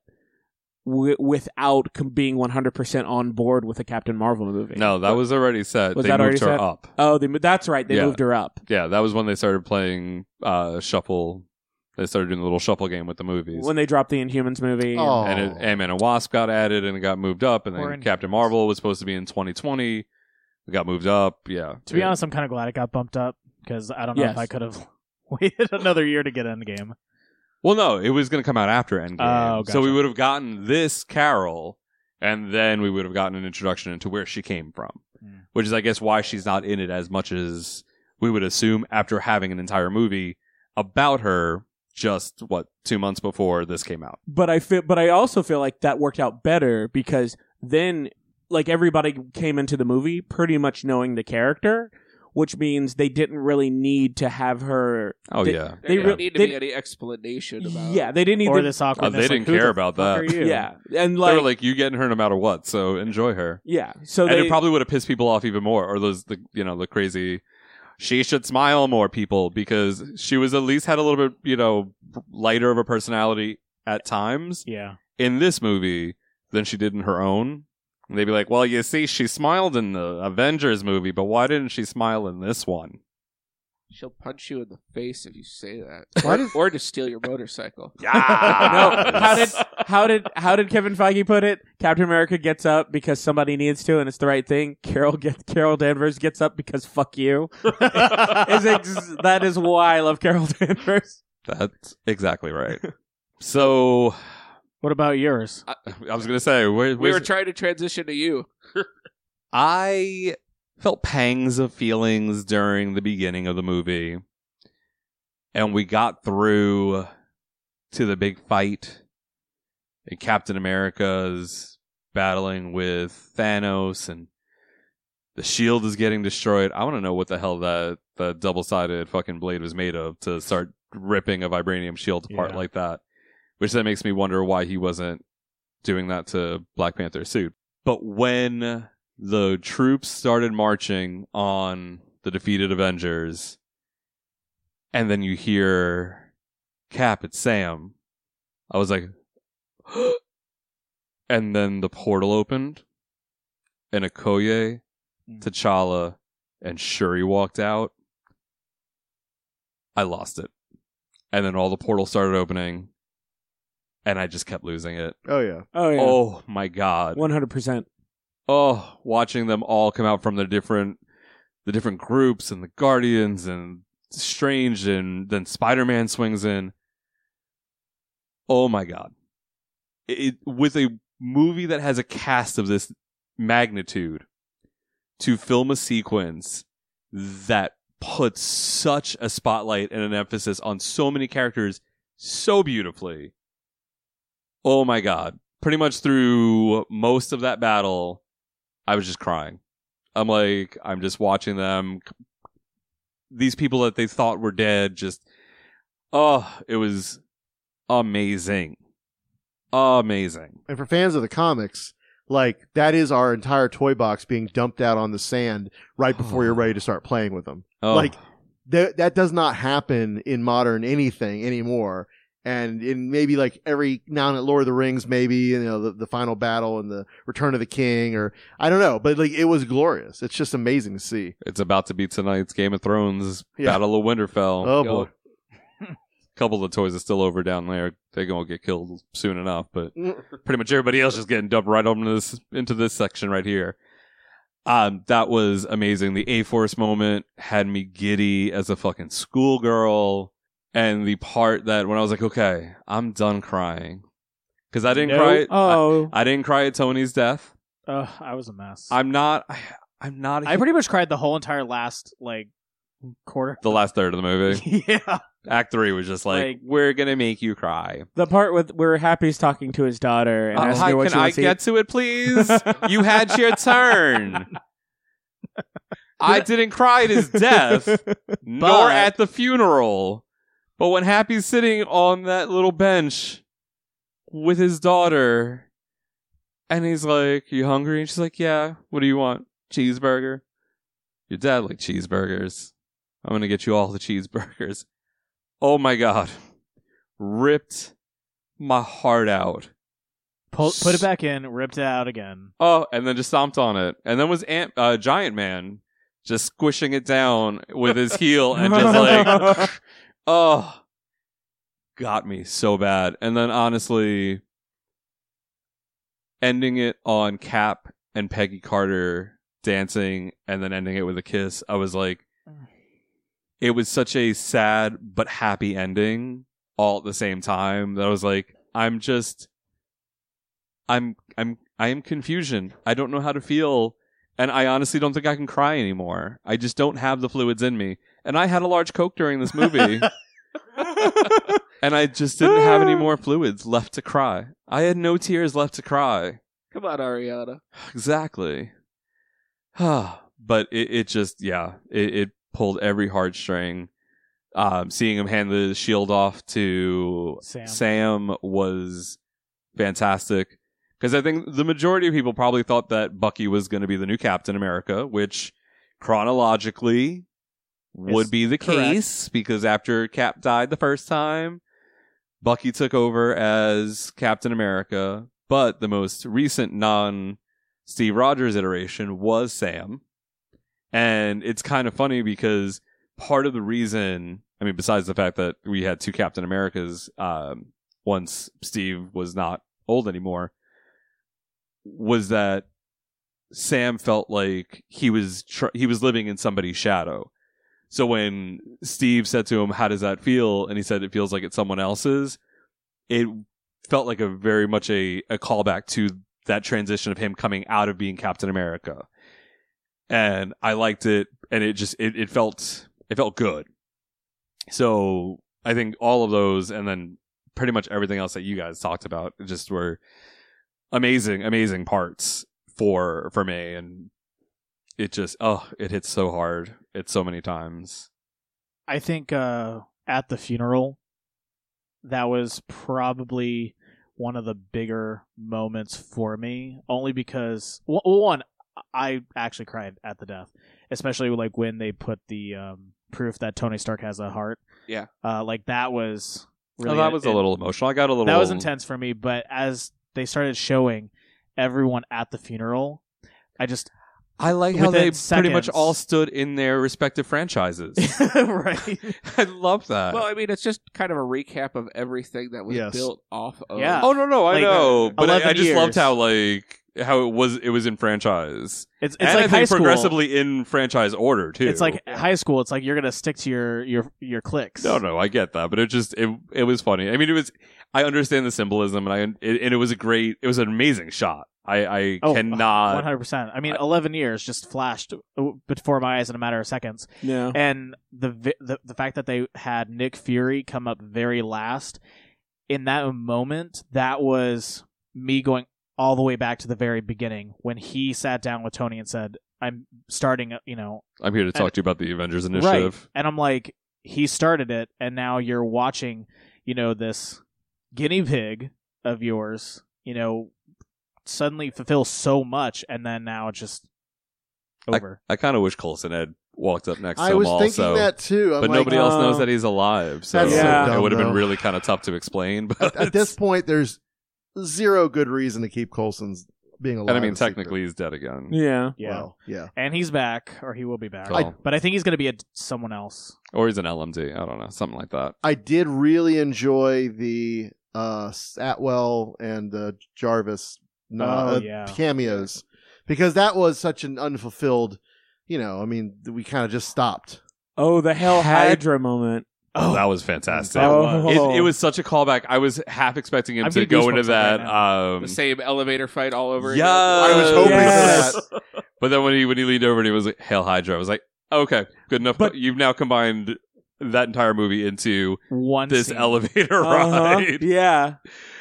without being 100% on board with the Captain Marvel movie. No, that was already set. Was They that moved already her set? up. Oh, that's right. They Yeah. moved her up. Yeah, that was when they started playing Shuffle. They started doing a little shuffle game with the movies. When they dropped the Inhumans movie. Oh. And Ant-Man and Wasp got added and it got moved up. And Or then in- Captain Marvel was supposed to be in 2020. It got moved up. Yeah. To be honest, I'm kind of glad it got bumped up because I don't know Yes. if I could have waited another year to get Endgame. Well, no, it was going to come out after Endgame. Oh, So we gotcha. would have gotten this Carol, and then we would have gotten an introduction into where she came from, which is, I guess, why she's not in it as much as we would assume after having an entire movie about her just, 2 months before this came out. But I also feel like that worked out better because then, like, everybody came into the movie pretty much knowing the character, which means they didn't really need to have her. Oh, they, yeah. There They didn't re- need to they- be any explanation about. Yeah, they didn't need Or to, this awkwardness. they didn't like, who care the about fuck that. are you? Yeah, and They like, were like, you getting her no matter what, so enjoy her. yeah. So And they it probably would have pissed people off even more, or the crazy, she should smile more people, because she was at least had a little bit, lighter of a personality at times. Yeah. in this movie than she did in her own. And they'd be like, well, you see, she smiled in the Avengers movie, but why didn't she smile in this one? She'll punch you in the face if you say that, Why or to steal your motorcycle. No, how did Kevin Feige put it? Captain America gets up because somebody needs to, and it's the right thing. Carol Danvers gets up because fuck you. That is why I love Carol Danvers. That's exactly right. So, What about yours? I was going to say, We were trying to transition to you. I felt pangs of feelings during the beginning of the movie. And we got through to the big fight. And Captain America's battling with Thanos, and the shield is getting destroyed. I want to know what the hell the double-sided fucking blade was made of to start ripping a vibranium shield apart like that. Which then makes me wonder why he wasn't doing that to Black Panther's suit. But when the troops started marching on the defeated Avengers, and then you hear Cap, it's Sam, I was like, and then the portal opened, and Okoye, T'Challa, and Shuri walked out. I lost it. And then all the portals started opening, and I just kept losing it. Oh yeah. Oh my god. 100%. Oh, watching them all come out from the different groups, and the Guardians and Strange, and then Spider-Man swings in. Oh my god. With a movie that has a cast of this magnitude, to film a sequence that puts such a spotlight and an emphasis on so many characters so beautifully. Oh my god. Pretty much through most of that battle, I was just crying. I'm just watching them. These people that they thought were dead, it was amazing. Amazing. And for fans of the comics, like, that is our entire toy box being dumped out on the sand right before you're ready to start playing with them. Oh. Like, that does not happen in modern anything anymore. And in maybe like every now and then Lord of the Rings, maybe, you know, the final battle and the Return of the King, or I don't know, but like, it was glorious. It's just amazing to see. It's about to be tonight's Game of Thrones Battle of Winterfell. Oh boy. A couple of the toys are still over down there. They're going to get killed soon enough, but pretty much everybody else is getting dumped right into this section right here. That was amazing. The A-Force moment had me giddy as a fucking schoolgirl. And the part that when I was like, okay, I'm done crying. Because I didn't cry. I didn't cry at Tony's death. I was a mess. I'm not. I pretty much cried the whole entire last quarter. The last third of the movie. Yeah. Act 3 was just like, we're gonna make you cry. The part where Happy's talking to his daughter and asking her what can she I wants to get to it, please? You had your turn. I didn't cry at his death, nor at the funeral. But when Happy's sitting on that little bench with his daughter, and he's like, you hungry? And she's like, yeah. What do you want? Cheeseburger? Your dad liked cheeseburgers. I'm going to get you all the cheeseburgers. Oh my God. Ripped my heart out. Put it back in, ripped it out again. Oh, and then just stomped on it. And then was Giant Man just squishing it down with his heel and just like... Oh, got me so bad. And then honestly, ending it on Cap and Peggy Carter dancing and then ending it with a kiss, I was like, it was such a sad but happy ending all at the same time that I was like, I am confusion. I don't know how to feel. And I honestly don't think I can cry anymore. I just don't have the fluids in me. And I had a large Coke during this movie. And I just didn't have any more fluids left to cry. I had no tears left to cry. Come on, Ariana. Exactly. But it just, it pulled every heartstring. Seeing him hand the shield off to Sam was fantastic. Because I think the majority of people probably thought that Bucky was going to be the new Captain America, which chronologically would be the case because after Cap died the first time. Bucky took over as Captain America, but the most recent non-Steve Rogers iteration was Sam. And it's kind of funny because part of the reason, I mean, besides the fact that we had two Captain Americas once Steve was not old anymore, was that Sam felt like he was living in somebody's shadow. So when Steve said to him, "How does that feel?" and he said, "It feels like it's someone else's," it felt like a very much a callback to that transition of him coming out of being Captain America. And I liked it, and it felt good. So I think all of those, and then pretty much everything else that you guys talked about, just were amazing parts for me, and it just it hits so hard. It's so many times. I think at the funeral, that was probably one of the bigger moments for me, only because one, I actually cried at the death, especially like when they put the proof that Tony Stark has a heart. Yeah. Like that was really that was a little emotional. I got a little. That was intense for me, but as they started showing everyone at the funeral, I like how they within pretty much seconds- all stood in their respective franchises. right? I love that. Well, I mean, it's just kind of a recap of everything that was Yes. built off of. Yeah. Oh no, I Like, know, but 11 I just loved years. how it was in franchise. It's and like I high think school. progressively in franchise order too. It's like high school. It's like you're gonna stick to your cliques. no, I get that, but it was funny. I mean, I understand the symbolism, and it was an amazing shot. I cannot. 100%. I mean, 11 years just flashed before my eyes in a matter of seconds. Yeah. And the fact that they had Nick Fury come up very last in that moment, that was me going all the way back to the very beginning when he sat down with Tony and said, "I'm starting, I'm here to talk to you about the Avengers right." Initiative. And I'm like, he started it, and now you're watching, this guinea pig of yours, suddenly fulfill so much, and then now it's just over. I kind of wish Coulson had walked up next to I him was also. thinking that too. I'm But like, nobody else knows that he's alive, so That's so dumb, it would have been though. really kind of tough to explain. But at this point, there's zero good reason to keep Coulson's being alive. and I mean, a secret. technically, he's dead again. Yeah. Yeah. Well, yeah. And he's back, or he will be back. Cool. But I think he's going to be someone else. Or he's an LMD. I don't know, something like that. I did really enjoy the Atwell and Jarvis yeah. cameos because that was such an unfulfilled. I mean, we kind of just stopped. Oh, the Hell Had- Hydra moment. Oh, that was fantastic. Oh. It was such a callback. I was half expecting him I'm to getting go into goosebumps that. right The same elevator fight all over Yeah, again. I was hoping Yes. for that. But then when he leaned over and he was like, "Hail Hydra," I was like, "Okay, good enough." But- But you've now combined that entire movie into One this scene. elevator Uh-huh. ride. Yeah.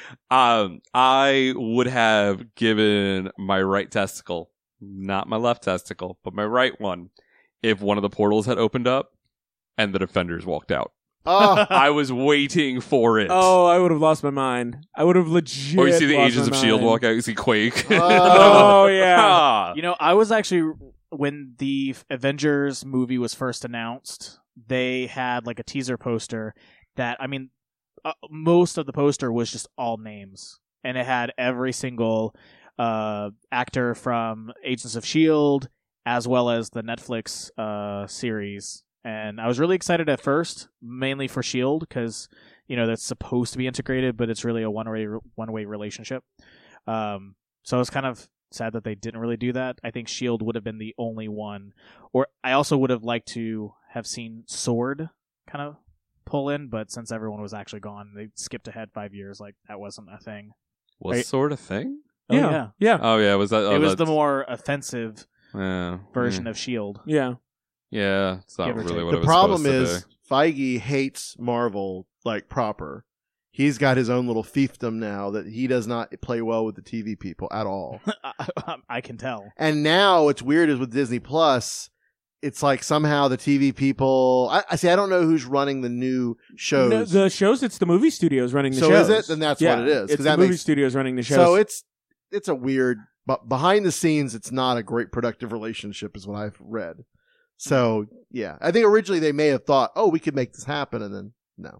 I would have given my right testicle, not my left testicle, but my right one, if one of the portals had opened up and the Defenders walked out. Oh, I was waiting for it. Oh, I would have lost my mind. I would have legit. Or you see the lost Agents my of S.H.I.E.L.D. mind. walk out, you see Quake. Oh, yeah. Ah. I was actually, when the Avengers movie was first announced, they had like a teaser poster that, I mean, most of the poster was just all names. And it had every single actor from Agents of S.H.I.E.L.D. as well as the Netflix series. And I was really excited at first, mainly for S.H.I.E.L.D. because, that's supposed to be integrated, but it's really a one-way relationship. So I was kind of sad that they didn't really do that. I think S.H.I.E.L.D. would have been the only one. Or I also would have liked to have seen S.W.O.R.D. kind of pull in, but since everyone was actually gone, they skipped ahead 5 years. Like, that wasn't a thing. Was sort of thing? Oh, Yeah. Yeah. Oh, yeah. Was that? Oh, it was the that's- more offensive yeah. version of S.H.I.E.L.D. Yeah. Yeah, it's not Give or really take. what the it was problem supposed to is Feige hates Marvel like proper. He's got his own little fiefdom now that he does not play well with the TV people at all. I can tell. And now what's weird is with Disney Plus, it's like somehow the TV people. I see. I don't know who's running the new shows. No, the shows, it's the movie studios running the So shows. is it? Then that's Yeah, what it is, 'cause It's the that movie makes- studios running the shows. So it's a weird. But behind the scenes, it's not a great productive relationship, is what I've read. So yeah, I think originally they may have thought, oh, we could make this happen, and then no.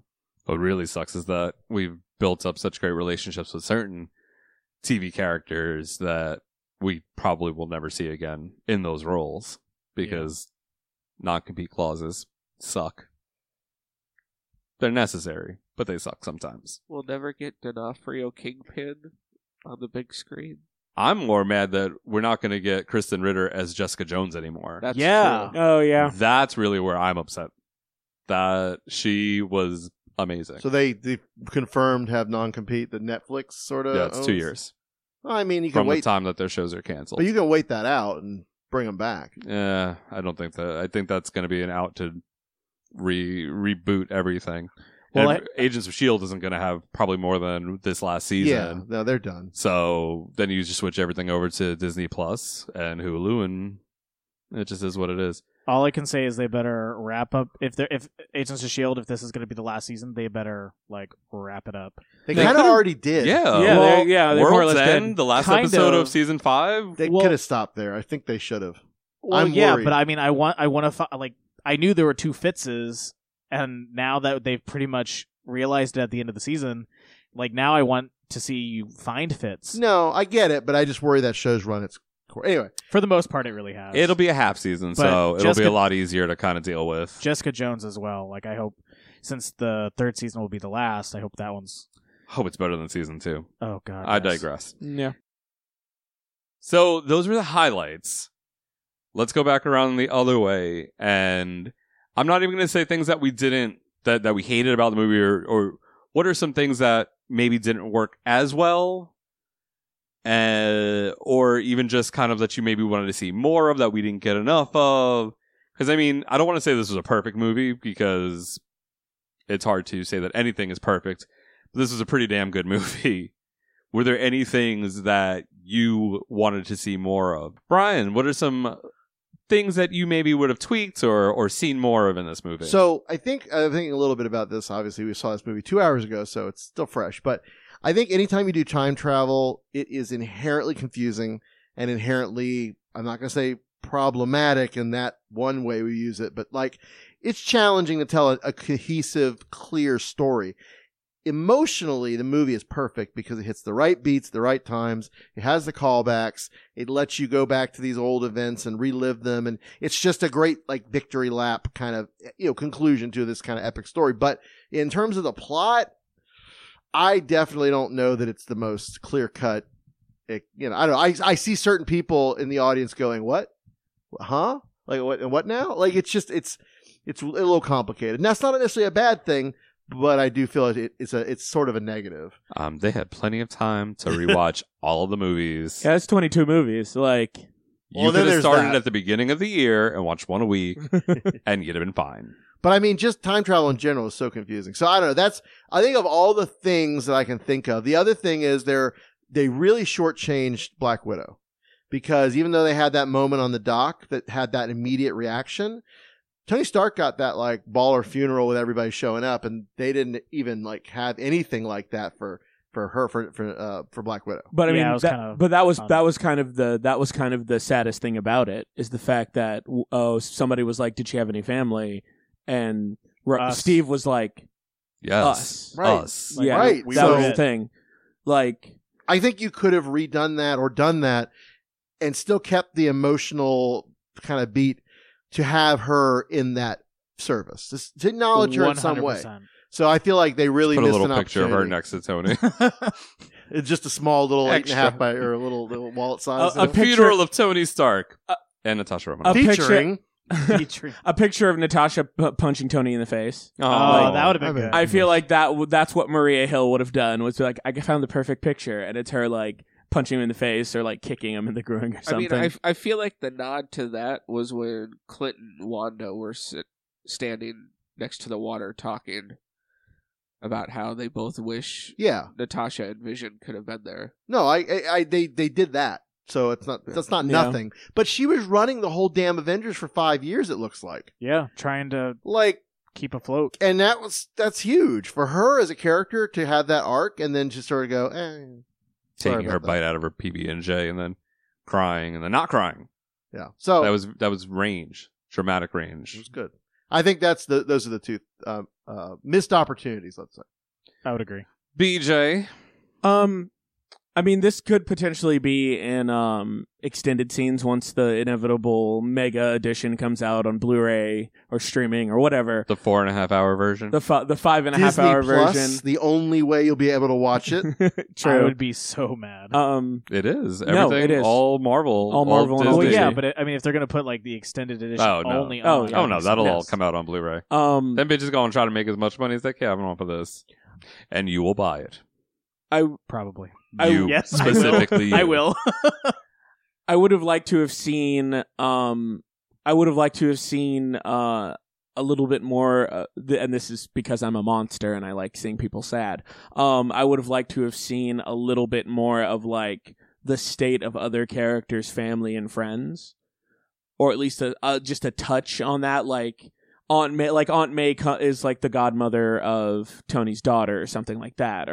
What really sucks is that we've built up such great relationships with certain TV characters that we probably will never see again in those roles because non-compete clauses suck. They're necessary, but they suck sometimes. We'll never get D'Onofrio Kingpin on the big screen. I'm more mad that we're not going to get Kristen Ritter as Jessica Jones anymore. That's Yeah. true. Oh yeah. That's really where I'm upset. That she was amazing. So they confirmed have non-compete that Netflix sort of yeah, it's owns? 2 years Well, I mean, you can from the wait, time that their shows are canceled. but you can wait that out and bring them back. Yeah, I don't think that. I think that's going to be an out to reboot everything. Well, And Agents of S.H.I.E.L.D. isn't going to have probably more than this last season. Yeah, no, they're done. So then you just switch everything over to Disney Plus and Hulu, and it just is what it is. All I can say is they better wrap up if Agents of S.H.I.E.L.D. if this is going to be the last season, they better wrap it up. They They kind of could've- already did. Yeah, Yeah, well, they're more or World's less End, did. the last Kind episode of. of season 5. They Well- could have stopped there. I think they should have. Well, I'm yeah, worried. but I mean, I want to like I knew there were 2 Fitzes, and now that they've pretty much realized it at the end of the season, like now I want to see you find Fitz. No, I get it, but I just worry that show's run its course. Anyway, For the most part, it really has. It'll be a half season, But so it'll be Jessica- a lot easier to kind of deal with. Jessica Jones as well. Like I hope, since the 3rd season will be the last, I hope that one's. Hope it's better than season 2. Oh God, I yes. digress. Yeah. So those were the highlights. Let's go back around the other way, and I'm not even going to say things that we didn't that we hated about the movie, or what are some things that maybe didn't work as well, or even just kind of that you maybe wanted to see more of that we didn't get enough of. Because I mean, I don't want to say this was a perfect movie because it's hard to say that anything is perfect. But this was a pretty damn good movie. Were there any things that you wanted to see more of? Brian, what are some things that you maybe would have tweaked or seen more of in this movie? so I'm thinking a little bit about this. Obviously, we saw this movie 2 hours ago, so it's still fresh. But I think anytime you do time travel, it is inherently confusing and inherently, I'm not going to say problematic in that one way we use it, but like it's challenging to tell a cohesive, clear story. Emotionally, the movie is perfect because it hits the right beats, the right times. It has the callbacks. It lets you go back to these old events and relive them. And it's just a great, like, victory lap kind of, conclusion to this kind of epic story. But in terms of the plot, I definitely don't know that it's the most clear cut. I don't know. I see certain people in the audience going, what? Huh? Like, what now? Like, it's a little complicated. And that's not necessarily a bad thing. But I do feel it's sort of a negative. they had plenty of time to rewatch all of the movies. Yeah, it's 22 movies. Like, You Well, then could have there's started that. at the beginning of the year and watched one a week, and you'd have been fine. But I mean, just time travel in general is so confusing. So I don't know. I think of all the things that I can think of. The other thing is they really shortchanged Black Widow because even though they had that moment on the dock that had that immediate reaction, Tony Stark got that like baller funeral with everybody showing up, and they didn't even like have anything like that for Black Widow. but I Yeah, mean, it was kind of that was kind of the saddest thing about it is the fact that somebody was like, "Did she have any family?" And Us. Steve was like, Yes. Us. Right. Us. "Yeah, Right. that So- was the thing." Like, I think you could have redone that or done that and still kept the emotional kind of beat to have her in that service, just to acknowledge her in some way. 100%. So I feel like they really Put a missed little an picture of her opportunity. next to Tony. It's just a small little 8.5 Extra. by or a little wallet size. A A picture- funeral of Tony Stark and Natasha Romanoff. featuring. Featuring- a picture of Natasha punching Tony in the face. Oh, that would have I been mean, good. I feel like that's what Maria Hill would have done. Was like, I found the perfect picture, and it's her like punching him in the face or like kicking him in the groin or I something. mean, I feel like the nod to that was when Clint and Wanda were standing next to the water talking about how they both wish Yeah, Natasha and Vision could have been there. no, they did that. So that's not Yeah. nothing. But she was running the whole damn Avengers for 5 years. It looks like Yeah, trying to keep afloat. and that's huge for her as a character to have that arc and then just sort of go, sorry Taking her about that. bite out of her PB&J and then crying and then not crying. Yeah, so That was range, dramatic range. it was good. I think those are the two missed opportunities. Let's say. I would agree. BJ. I mean, this could potentially be in extended scenes once the inevitable mega edition comes out on Blu-ray or streaming or whatever. The 4.5 hour version. The 5.5 Disney hour Plus, version. the only way you'll be able to watch it. True. I would be so mad. It is. No, Everything, it is. all Marvel. All Marvel and all Disney. well, yeah, but I mean, if they're gonna put like the extended edition Oh, no. only, Oh, on, yeah. Oh, no, that'll all Yes. come out on Blu-ray. Um, Them bitches going to try to make as much money as they can off of this. And you will buy it. probably. You, yes, specifically I you. will. I would have liked to have seen. I would have liked to have seen a little bit more. And this is because I'm a monster and I like seeing people sad. I would have liked to have seen a little bit more of like the state of other characters' family and friends, or at least just a touch on that. Like Aunt May is like the godmother of Tony's daughter, or something like that,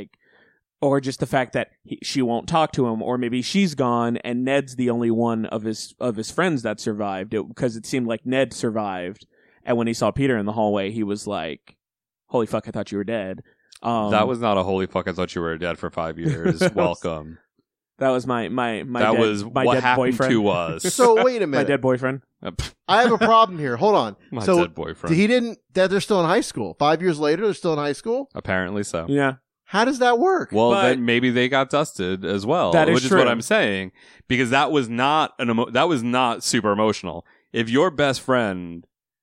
or just the fact that she won't talk to him, or maybe she's gone and Ned's the only one of his friends that survived, because it seemed like Ned survived, and when he saw Peter in the hallway, he was like, "Holy fuck, I thought you were dead." That was not a holy fuck, I thought you were dead for 5 years. Welcome. That was my That was my what dead happened boyfriend. to us. So wait a My minute. dead boyfriend. I have a problem here. Hold on. My so dead boyfriend. that they're still in high school. 5 years later, they're still in high school. Apparently so. Yeah. How does that work? Well, But- then maybe they got dusted as well, That is which is true. what I'm saying, because that was not that was not super emotional. If your best friend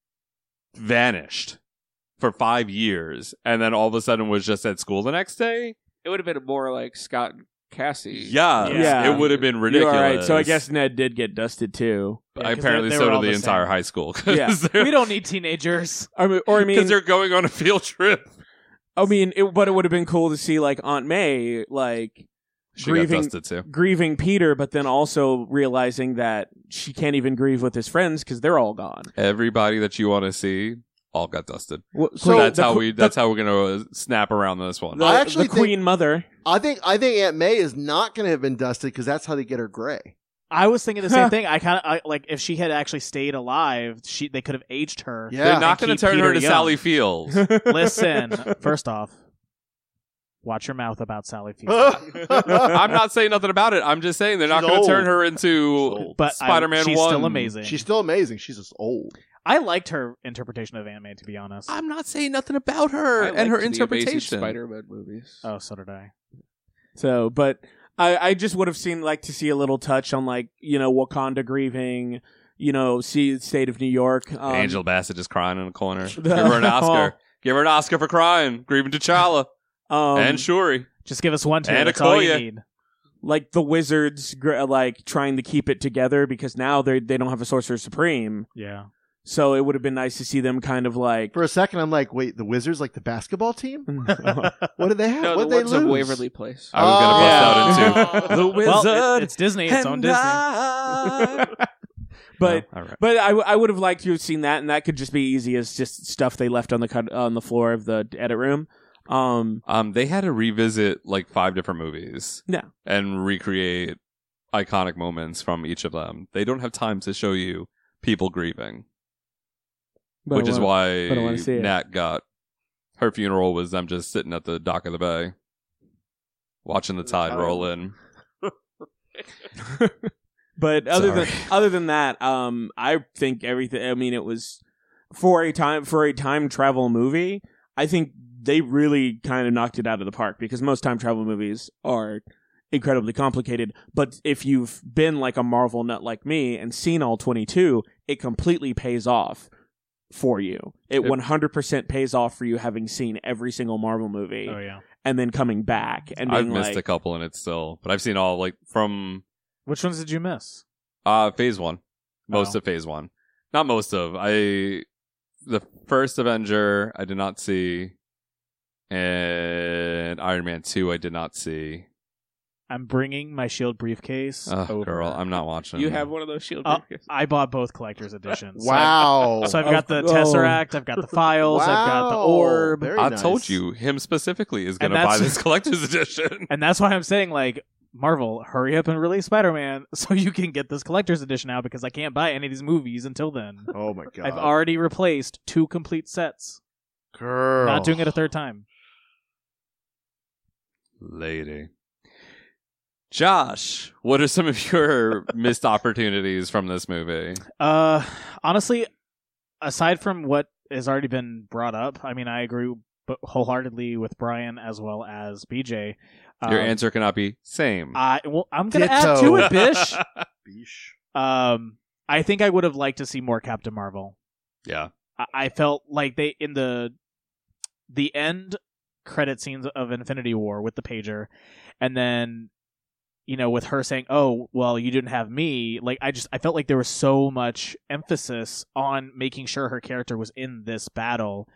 vanished for 5 years and then all of a sudden was just at school the next day, It would have been more like Scott and Cassie. Yeah. it would have been You're ridiculous. all right. So I guess Ned did get dusted too. Yeah, 'cause apparently they so were did all the the entire same. high school. Yeah. We don't need teenagers. I mean, because they're going on a field trip. but it would have been cool to see like Aunt May like She grieving got dusted too. grieving Peter, but then also realizing that she can't even grieve with his friends because they're all gone. Everybody that you want to see all got dusted. So that's how we're gonna snap around this one. I actually the Queen Mother. I think Aunt May is not going to have been dusted because that's how they get her gray. I was thinking the same thing. I like if she had actually stayed alive, they could have aged her. Yeah. They're not And going to keep turn her Peter to young. Sally Fields. Listen, first off, watch your mouth about Sally Field. I'm not saying nothing about it. I'm just saying they're not She's going to turn old. her into But Spider-Man she's 1. still amazing. She's still amazing. She's just old. I liked her interpretation of Aunt May, to be honest. I'm not saying nothing about her I and liked her the Amazing interpretation. Spider-Man movies. Oh, so did I. So, but I just would have like to see a little touch on like Wakanda grieving. See the state of New York. Angel Bassett is crying in the corner. Give her an Oscar. Give her an Oscar for crying. Grieving T'Challa. And Shuri. Just give us one tear. And That's all you Okoye. need. like the Wizards like trying to keep it together because now they don't have a Sorcerer Supreme. Yeah. So it would have been nice to see them kind of like. For a second, I'm like, wait, the Wizards, like the basketball team? What did they have? No, what the did they ones of lose? Waverly Place. I was going to bust out into The Wizard. Well, it's Disney. It's on Disney. But all right. but I would have liked to have seen that, and that could just be easy as just stuff they left on the floor of the edit room. They had to revisit like 5 different movies. Yeah. And recreate iconic moments from each of them. They don't have time to show you people grieving. But Which is why but I wanna see it. Nat got her funeral was them just sitting at the dock of the bay, watching the tide roll in. But other than that, I think everything. I mean, it was for a time travel movie. I think they really kind of knocked it out of the park because most time travel movies are incredibly complicated. But if you've been like a Marvel nut like me and seen all 22, it completely pays off for you. It 100% pays off for you having seen every single Marvel movie. Oh, yeah. And then coming back and I've being missed like, a couple and it's still, but I've seen all like from Which ones did you miss? phase 1. Most of phase 1. Not most of. The first Avenger I did not see, and Iron Man 2 I did not see. I'm bringing my Shield briefcase over. Girl, I'm not watching. You have one of those shield Oh, briefcases. I bought both collector's editions. Wow. So I've got the Tesseract, I've got the files, I've got the orb. Very I nice. told you, him specifically is going And to buy that's- this collector's edition. And that's why I'm saying, like, Marvel, hurry up and release Spider-Man so you can get this collector's edition now because I can't buy any of these movies until then. Oh my god. I've already replaced 2 complete sets. Girl. Not doing it a third time. Lady. Josh, what are some of your missed opportunities from this movie? Honestly, aside from what has already been brought up, I mean, I agree wholeheartedly with Brian as well as BJ. Your answer cannot be same. I'm going to add to it, Bish. Bish. I think I would have liked to see more Captain Marvel. Yeah. I felt like they in the end credit scenes of Infinity War with the pager, and then with her saying, "Oh, well, you didn't have me." Like I felt like there was so much emphasis on making sure her character was in this battle,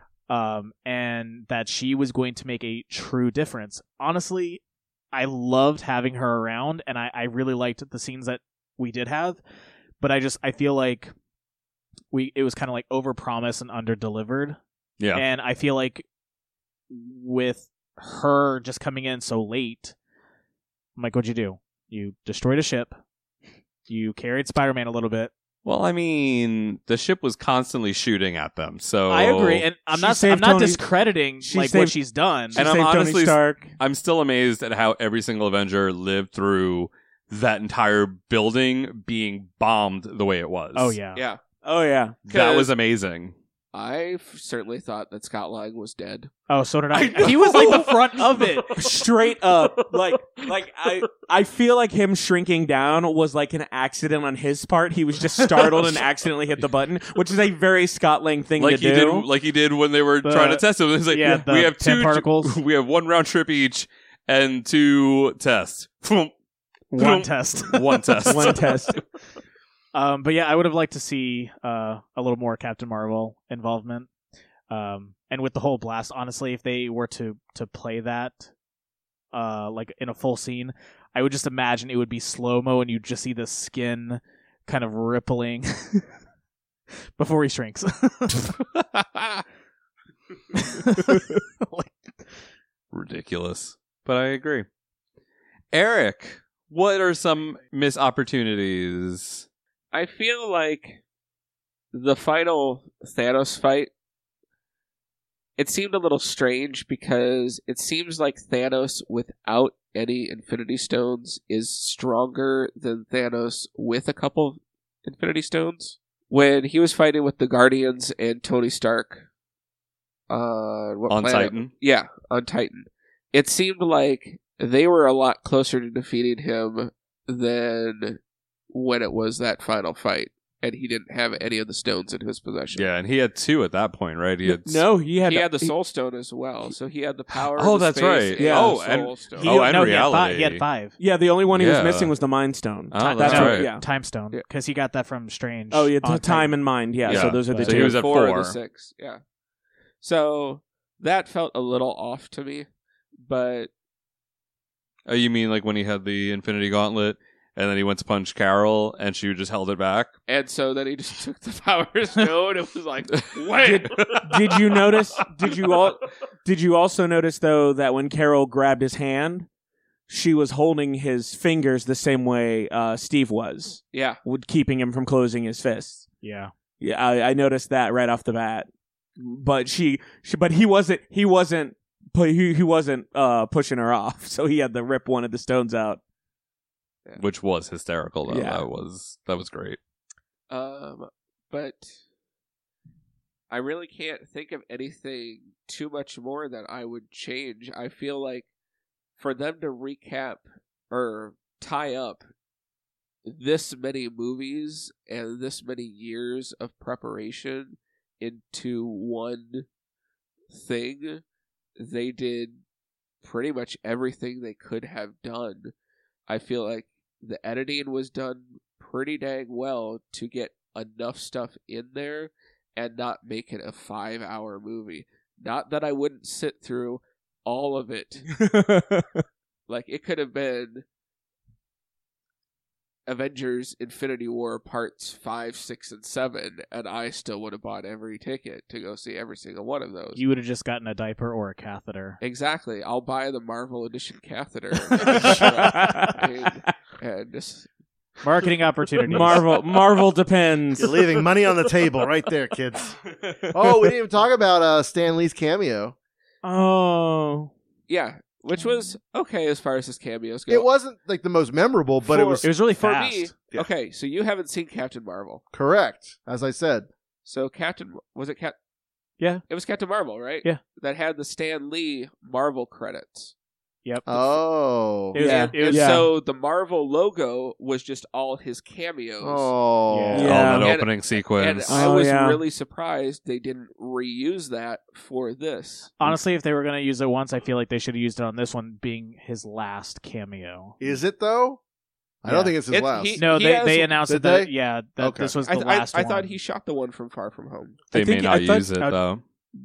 and that she was going to make a true difference. Honestly, I loved having her around, and I really liked the scenes that we did have, but I feel like it was kind of like overpromised and underdelivered. Yeah. And I feel like with her just coming in so late, I'm like, what'd you do? You destroyed a ship. You carried Spider-Man a little bit. Well, I mean, the ship was constantly shooting at them, so I agree, and I'm not discrediting what she's done. And I'm honestly, Stark. I'm still amazed at how every single Avenger lived through that entire building being bombed the way it was. Oh yeah. Yeah. Oh yeah. That was amazing. I certainly thought that Scott Lang was dead. Oh, so did I. He was like the front of it. Straight up. Like I feel like him shrinking down was like an accident on his part. He was just startled and accidentally hit the button, which is a very Scott Lang thing to do. Like he did when they were trying to test him. It's like, yeah, we have 10 two particles. We have 1 round trip each and 2 tests. One test. One test. One test. But yeah, I would have liked to see a little more Captain Marvel involvement. And with the whole blast, honestly, if they were to play that like in a full scene, I would just imagine it would be slow-mo and you'd just see the skin kind of rippling before he shrinks. Ridiculous. But I agree. Eric, what are some missed opportunities? I feel like the final Thanos fight, it seemed a little strange because it seems like Thanos without any Infinity Stones is stronger than Thanos with a couple Infinity Stones. When he was fighting with the Guardians and Tony Stark on Titan? Yeah, on Titan. It seemed like they were a lot closer to defeating him than when it was that final fight, and he didn't have any of the stones in his possession. Yeah, and he had 2 at that point, right? He had he had the Soul Stone as well, so he had the power. Oh, of the that's space right. And Oh, the and Soul Stone. and reality. He had 5. Yeah, the only one he was Yeah. missing was the Mind Stone. Oh, that's right. Yeah. Time Stone, because he got that from Strange. Oh, yeah, on time and mind. Yeah, Yeah. so those are the So two. he was at 4 4. of the 6. Yeah, so that felt a little off to me, but Oh, you mean like when he had the Infinity Gauntlet and then he went to punch Carol and she just held it back? and so then he just took the Power Stone. It was like, wait. Did you notice? Did you also notice though that when Carol grabbed his hand, she was holding his fingers the same way Steve was, Yeah, keeping him from closing his fists. Yeah. Yeah, I noticed that right off the bat. But he wasn't pushing her off, so he had to rip one of the stones out. Which was hysterical, though. Yeah. That was great. but I really can't think of anything too much more that I would change. I feel like for them to recap or tie up this many movies and this many years of preparation into one thing, they did pretty much everything they could have done. I feel like the editing was done pretty dang well to get enough stuff in there and not make it a 5-hour movie. Not that I wouldn't sit through all of it. Like, it could have been Avengers Infinity War parts 5, 6, and 7, and I still would have bought every ticket to go see every single one of those. You would have just gotten a diaper or a catheter. Exactly. I'll buy the Marvel Edition catheter and just Marketing opportunities. Marvel depends. You're leaving money on the table right there, kids. Oh, we didn't even talk about Stan Lee's cameo. Oh. Yeah, which was okay as far as his cameos go. It wasn't like the most memorable, but it was really for fast. me. Yeah. Okay, so you haven't seen Captain Marvel. correct, as I said. So was it Yeah. It was Captain Marvel, right? Yeah. That had the Stan Lee Marvel credits. Yep. Oh. It was- Yeah. it was- Yeah. So the Marvel logo was just all his cameos. Oh. Yeah. Oh, that And- opening And sequence. I Oh, was yeah. really surprised they didn't reuse that for this. Honestly, if they were going to use it once, I feel like they should have used it on this one being his last cameo. Is it though? I don't Yeah. think it's his It- last. he- No, they has- announced Did that. they? Yeah, that Okay. this was I, the th- last I one. thought he shot the one from Far From Home. They may think- not I thought- use it though,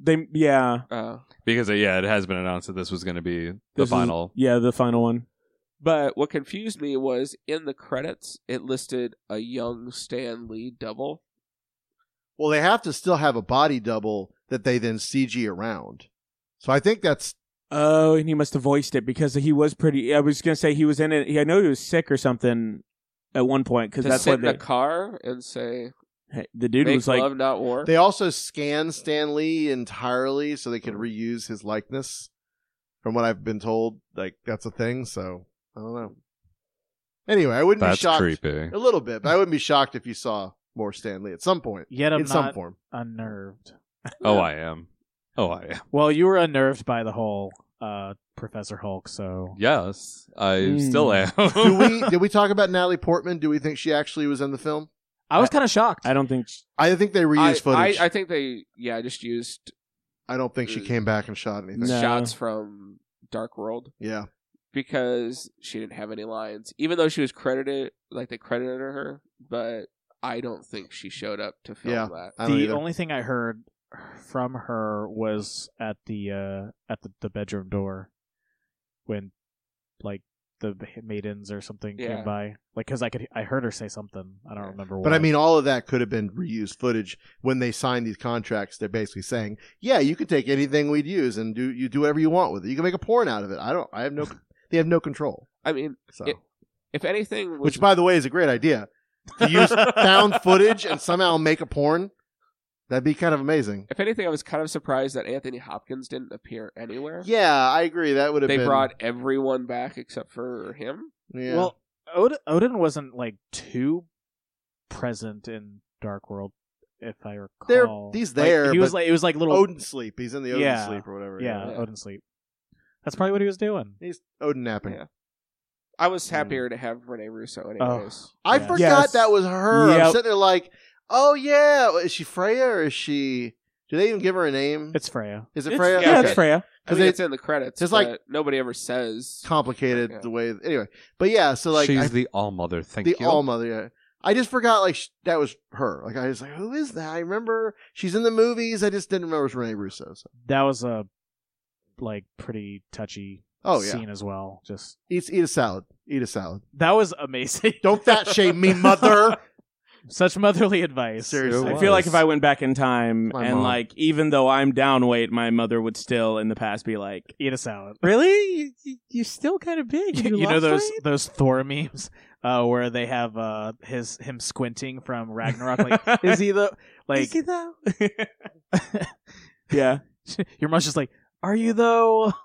Yeah. because it has been announced that this was going to be the This is- final. the final one. But what confused me was in the credits, it listed a young Stan Lee double. Well, they have to still have a body double that they then CG around. So I think that's Oh, and he must have voiced it because he was pretty. I was gonna say he was in it. I know he was sick or something at one point because To that's sit what in a car and say, the dude "Make was like. love, not war." they also scanned Stan Lee entirely so they could reuse his likeness. From what I've been told, like that's a thing. So I don't know. Anyway, I wouldn't That's be shocked creepy. a little bit, but I wouldn't be shocked if you saw more Stan Lee at some point Yet I'm in some not form. unnerved. Oh, I am. Well, you were unnerved by the whole Professor Hulk, so Yes, I still am. Did we talk about Natalie Portman? Do we think she actually was in the film? I was kind of shocked. I don't think. I think they reused footage. I think they, just used I don't think she came back and shot anything. No. shots from Dark World Yeah. because she didn't have any lines, even though she was credited, like they credited her. But I don't think she showed up to film Yeah. that. I don't The either. only thing I heard from her was at the bedroom door when like the maidens or something Yeah. came by, like because I heard her say something. I don't remember what. But I mean, all of that could have been reused footage. When they signed these contracts, they're basically saying, "Yeah, you can take anything we'd use and do whatever you want with it. You can make a porn out of it. They have no control." I mean, So, if anything, was, which by the way is a great idea to use found footage and somehow make a porn. That'd be kind of amazing. if anything, I was kind of surprised that Anthony Hopkins didn't appear anywhere. Yeah, I agree. That would have They been. brought everyone back except for him. Yeah. Well, Odin wasn't like too present in Dark World, if I recall. He's Like, there, he was but like it was like little Odin sleep. He's in the Odin Yeah. sleep or whatever. yeah, Yeah. Odin sleep. That's probably what he was doing. He's Odin napping. Yeah. I was happier to have Rene Russo anyways. I Yeah. forgot Yes. that was her. I'm Yep. sitting there like, oh yeah, is she Freya or is she? Do they even give her a name? It's Freya. Is it It's- Freya? Yeah, Okay. it's Freya. I 'Cause mean, they- it's in the credits. it's but like- nobody ever says. Complicated Yeah. the way. Anyway, but yeah. So like, She's the All Mother. Thank the you. All Mother. Yeah. I just forgot like that was her. Like I was like, who is that? I remember she's in the movies. I just didn't remember it was Rene Russo. So. That was a like pretty touchy Oh yeah. scene as well. Just Eat a salad. Eat a salad. that was amazing. Don't fat shame me, mother. Such motherly advice. Seriously. I feel like if I went back in time My and mom. like even though I'm down weight, my mother would still in the past be like, Eat a salad. "Really? You're still kind of big. You know lost those weight?" those Thor memes where they have him squinting from Ragnarok. Like, is he the like? Is he though? Yeah. Your mom's just like, are you though?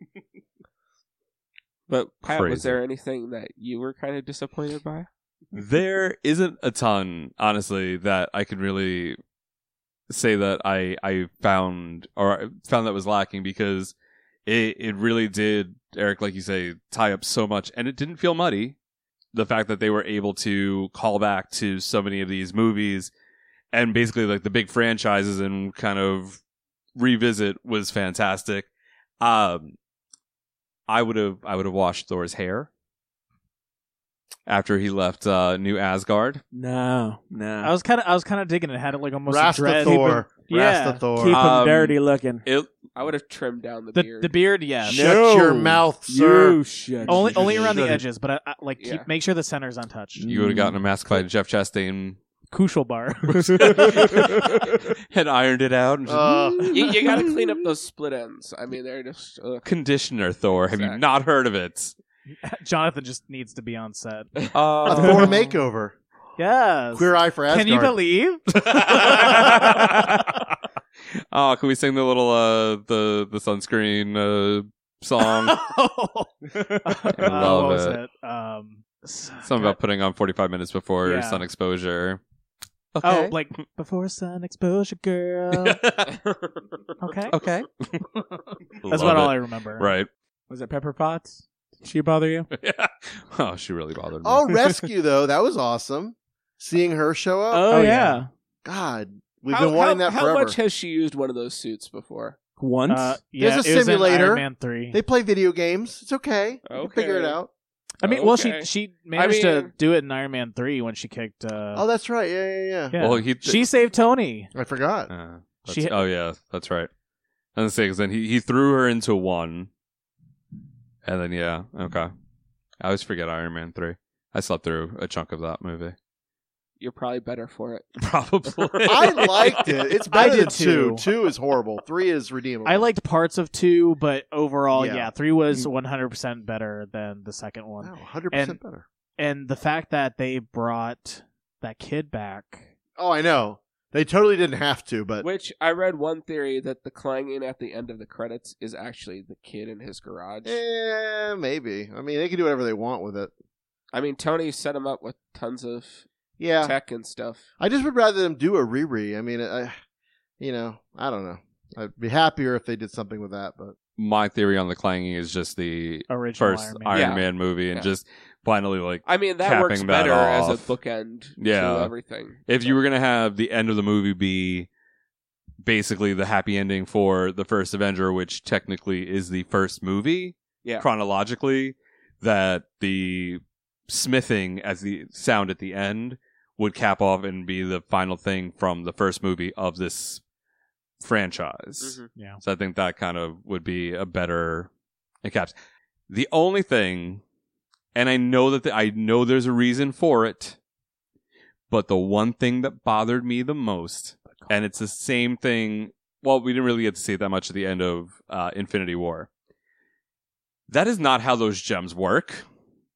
But Pat, was Crazy. there anything that you were kind of disappointed by? There isn't a ton, honestly, that I could really say that I found that was lacking because it really did, Eric, like you say, tie up so much, and it didn't feel muddy. The fact that they were able to call back to so many of these movies and basically like the big franchises and kind of revisit was fantastic. I would have washed Thor's hair after he left New Asgard. No. I was kind of digging it. It had like almost a Rasta dread. Thor. Yeah. Rasta Thor. Keep him Um, dirty looking. I would have trimmed down the The beard. the beard, yeah. Shut your mouth, sir. You should. Only around the Should've. edges, but I like Yeah. make sure the center's untouched. You would have gotten a mask by Jeff Chastain Kushal bar. and ironed it out. And just, you got to clean up those split ends. I mean, they're just. conditioner Thor. Have you Exactly. not heard of it? Jonathan just needs to be on set. A Thor makeover. Yes. Queer Eye for Asgard. Can you believe? Oh, can we sing the little the sunscreen song? Love what was it. it? Something about putting on 45 minutes before Yeah. sun exposure. Oh, like before sun exposure, girl. Okay. Okay. That's about all I remember. Right. Was it Pepper Potts? Did she bother you? Yeah. Oh, she really bothered me. Oh, Rescue, though. That was awesome. Seeing her show up. Oh, yeah. God. We've been wanting that how forever. much has she used one of those suits before? Once? Yeah, There's a it was in simulator. Iron Man 3. They play video games. It's okay. You can figure it Okay. out. I mean, well, Okay. she managed I to mean- do it in Iron Man 3 when she kicked. Oh, that's right. Yeah. yeah. Well, she saved Tony. I forgot. She- oh, yeah. That's right. I was saying, 'cause then he threw her into one. And then, yeah. Okay. I always forget Iron Man 3. I slept through a chunk of that movie. You're probably better for it. Probably. I liked it. It's better I did than 2. too. 2 is horrible. 3 is redeemable. I liked parts of 2, but overall, Yeah. 3 was 100% better than the second one. Wow, 100% And- better. And the fact that they brought that kid back. Oh, I know. They totally didn't have to, but Which I read one theory that the clanging at the end of the credits is actually the kid in his garage. maybe. I mean, they can do whatever they want with it. I mean, Tony set him up with tons of Yeah. tech and stuff. I just would rather them do a Riri. I mean, I don't know. I'd be happier if they did something with that, but My theory on the clanging is just the Original first Iron Man. Iron Man movie and Yeah. just finally, like, I mean, that capping works that better as a off. bookend Yeah. to everything. if you were going to have the end of the movie be basically the happy ending for the first Avenger, which technically is the first movie Yeah. chronologically, that the smithing as the sound at the end would cap off and be the final thing from the first movie of this franchise. Mhm. Yeah. So I think that kind of would be a better encaps. The only thing, and I know that I know there's a reason for it, but the one thing that bothered me the most, and it's the same thing. Well, we didn't really get to see it that much at the end of Infinity War. That is not how those gems work.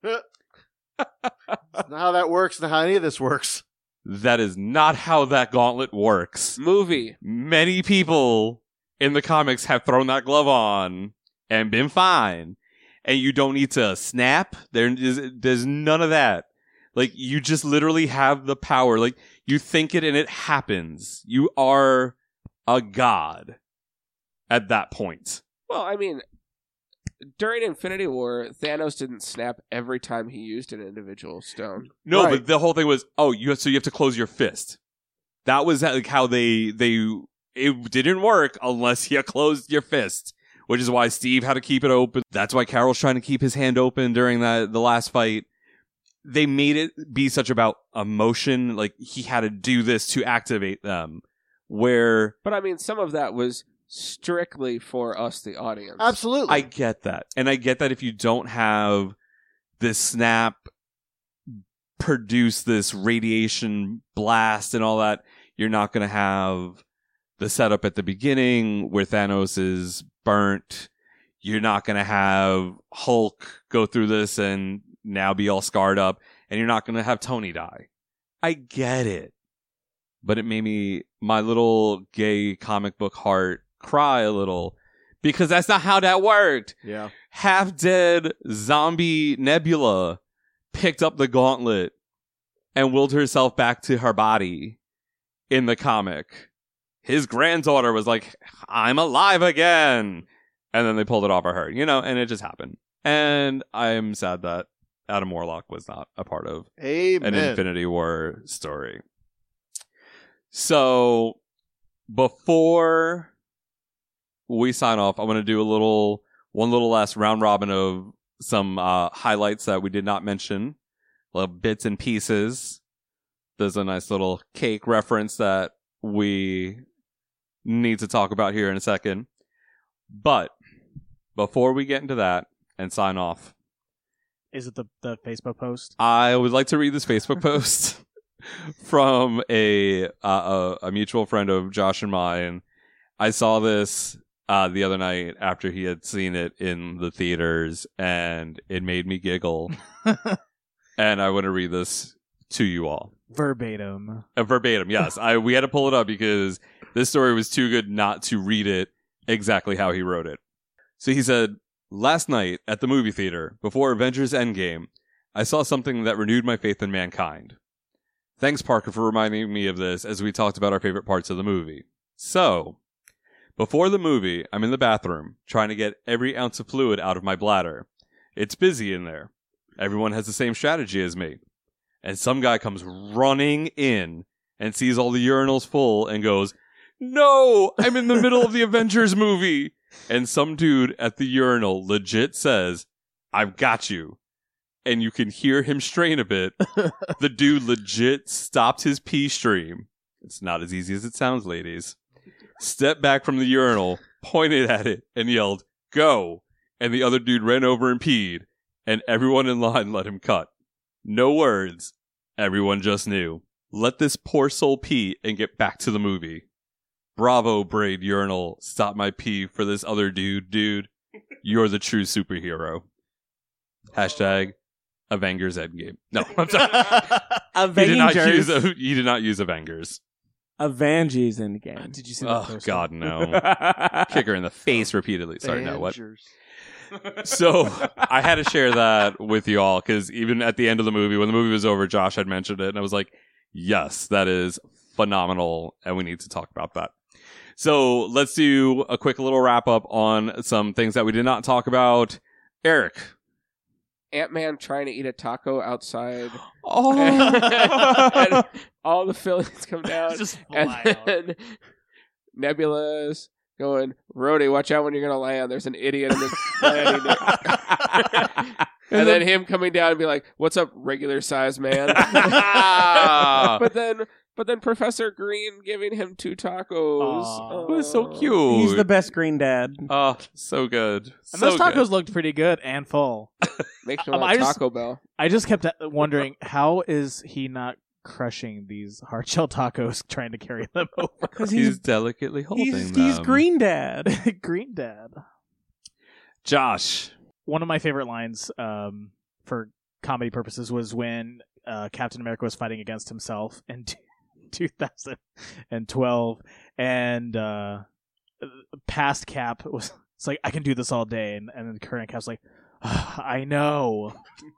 it's not how that works, not how any of this works. That is not how that gauntlet works. Movie. Many people in the comics have thrown that glove on and been fine. And you don't need to snap. There's none of that. Like, you just literally have the power. Like, you think it and it happens. You are a god at that point. Well, I mean, during Infinity War, Thanos didn't snap every time he used an individual stone. No, Right. but the whole thing was, you have to close your fist. That was like how it didn't work unless you closed your fist, which is why Steve had to keep it open. That's why Carol's trying to keep his hand open during the last fight. They made it be such about emotion, like he had to do this to activate them, where But I mean, some of that was strictly for us, the audience. Absolutely. I get that. And I get that if you don't have this snap produce this radiation blast and all that, you're not going to have the setup at the beginning where Thanos is burnt. You're not going to have Hulk go through this and now be all scarred up. And you're not going to have Tony die. I get it. But it made my little gay comic book heart cry a little, because that's not how that worked. Yeah. Half dead zombie Nebula picked up the gauntlet and willed herself back to her body in the comic. His granddaughter was like, I'm alive again. And then they pulled it off of her, and it just happened. And I'm sad that Adam Warlock was not a part of Amen. an Infinity War story. So before we sign off, I want to do one little last round robin of some highlights that we did not mention, little bits and pieces. There's a nice little cake reference that we need to talk about here in a second. But before we get into that and sign off, Is it the Facebook post? I would like to read this Facebook post from a mutual friend of Josh and mine. I saw this the other night after he had seen it in the theaters, and it made me giggle. And I want to read this to you all. Verbatim. Verbatim, yes. We had to pull it up because this story was too good not to read it exactly how he wrote it. So he said, last night at the movie theater, before Avengers Endgame, I saw something that renewed my faith in mankind. Thanks, Parker, for reminding me of this as we talked about our favorite parts of the movie. So, before the movie, I'm in the bathroom, trying to get every ounce of fluid out of my bladder. It's busy in there. Everyone has the same strategy as me. And some guy comes running in and sees all the urinals full and goes, no, I'm in the middle of the Avengers movie. And some dude at the urinal legit says, I've got you. And you can hear him strain a bit. The dude legit stopped his pee stream. It's not as easy as it sounds, ladies. Stepped back from the urinal, pointed at it, and yelled, go. And the other dude ran over and peed. And everyone in line let him cut. No words. Everyone just knew. Let this poor soul pee and get back to the movie. Bravo, Braid Urinal. Stop my pee for this other dude. Dude, you're the true superhero. Hashtag Avengers Endgame. No, I'm sorry. Avengers. He did not use Avengers. Avengers Endgame. Did you see that Oh, poster? God, no. Kick her in the face repeatedly. Sorry, no, what? So I had to share that with you all because even at the end of the movie, when the movie was over, Josh had mentioned it and I was like, yes, that is phenomenal and we need to talk about that. So let's do a quick little wrap up on some things that we did not talk about. Eric. Ant-Man trying to eat a taco outside. Oh. And all the fillings come down. Just And fly out. then Nebula's going, Rhodey, watch out when you're going to land. There's an idiot in the landing. And then him coming down and be like, what's up, regular size man? But then Professor Green giving him 2 tacos. Aw. It was so cute. He's the best green dad. Oh, so good. And So those tacos good. looked pretty good and full. Makes me I want just- Taco Bell. I just kept wondering, how is he not crushing these hard shell tacos trying to carry them over? Because He's delicately holding he's them. green dad. Green Dad. Josh. One of my favorite lines for comedy purposes was when Captain America was fighting against himself in 2012, and past Cap was it's like, I can do this all day, and then current Cap's like, I know.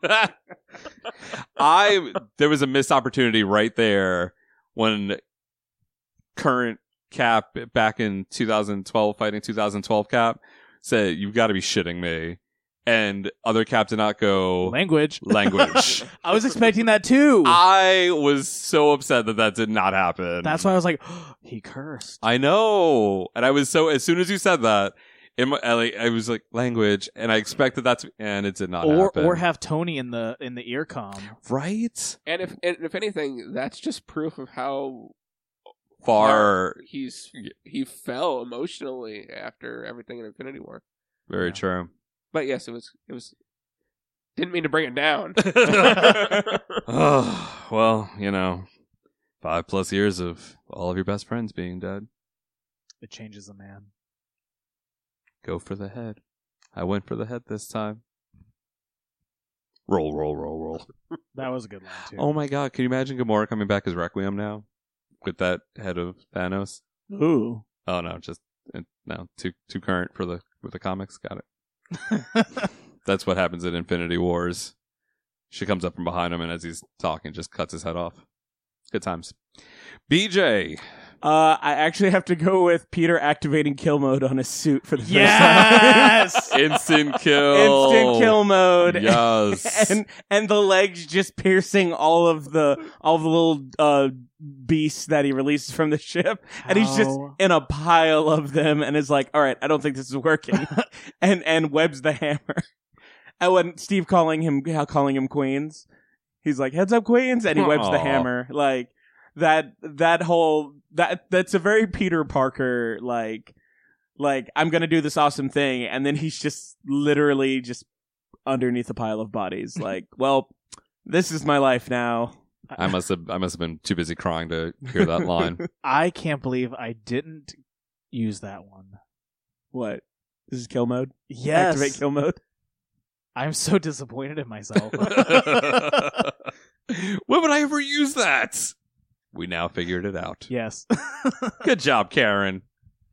There was a missed opportunity right there when current Cap back in 2012 fighting 2012 Cap said, you've got to be shitting me. And other Cap did not go Language. I was expecting that too. was so upset that did not happen. That's why I was like, he cursed. I know. And I was so, as soon as you said that, I was like, language, and I expected that to, and it did not happen. Or have Tony in the ear comm. Right? And if anything, that's just proof of how Far. he fell emotionally after everything in Infinity War. Very Yeah. true. But yes, it was. Didn't mean to bring it down. Oh, well, 5+ years of all of your best friends being dead. It changes a man. Go for the head. I went for the head this time. Roll, roll, roll, roll. That was a good line too. Oh my god, can you imagine Gamora coming back as Requiem now? With that head of Thanos? Ooh. Oh no, too current for the comics. Got it. That's what happens in Infinity Wars. She comes up from behind him and as he's talking just cuts his head off. Good times. BJ. I actually have to go with Peter activating kill mode on his suit for the first Yes! time. Instant kill. Instant kill mode. Yes. and the legs just piercing all of the little beasts that he releases from the ship, and he's just How? in a pile of them, and is like, "All right, I don't think this is working," and webs the hammer. And when Steve calling him Queens, he's like, "Heads up, Queens," and he webs the Aw. hammer. Like that's a very Peter Parker like I'm gonna do this awesome thing, and then he's just literally just underneath a pile of bodies. Like, well, this is my life now. I must have been too busy crying to hear that line. I can't believe I didn't use that one. What? This is kill mode? Yes. Activate kill mode? I'm so disappointed in myself. When would I ever use that? We now figured it out. Yes. Good job, Karen.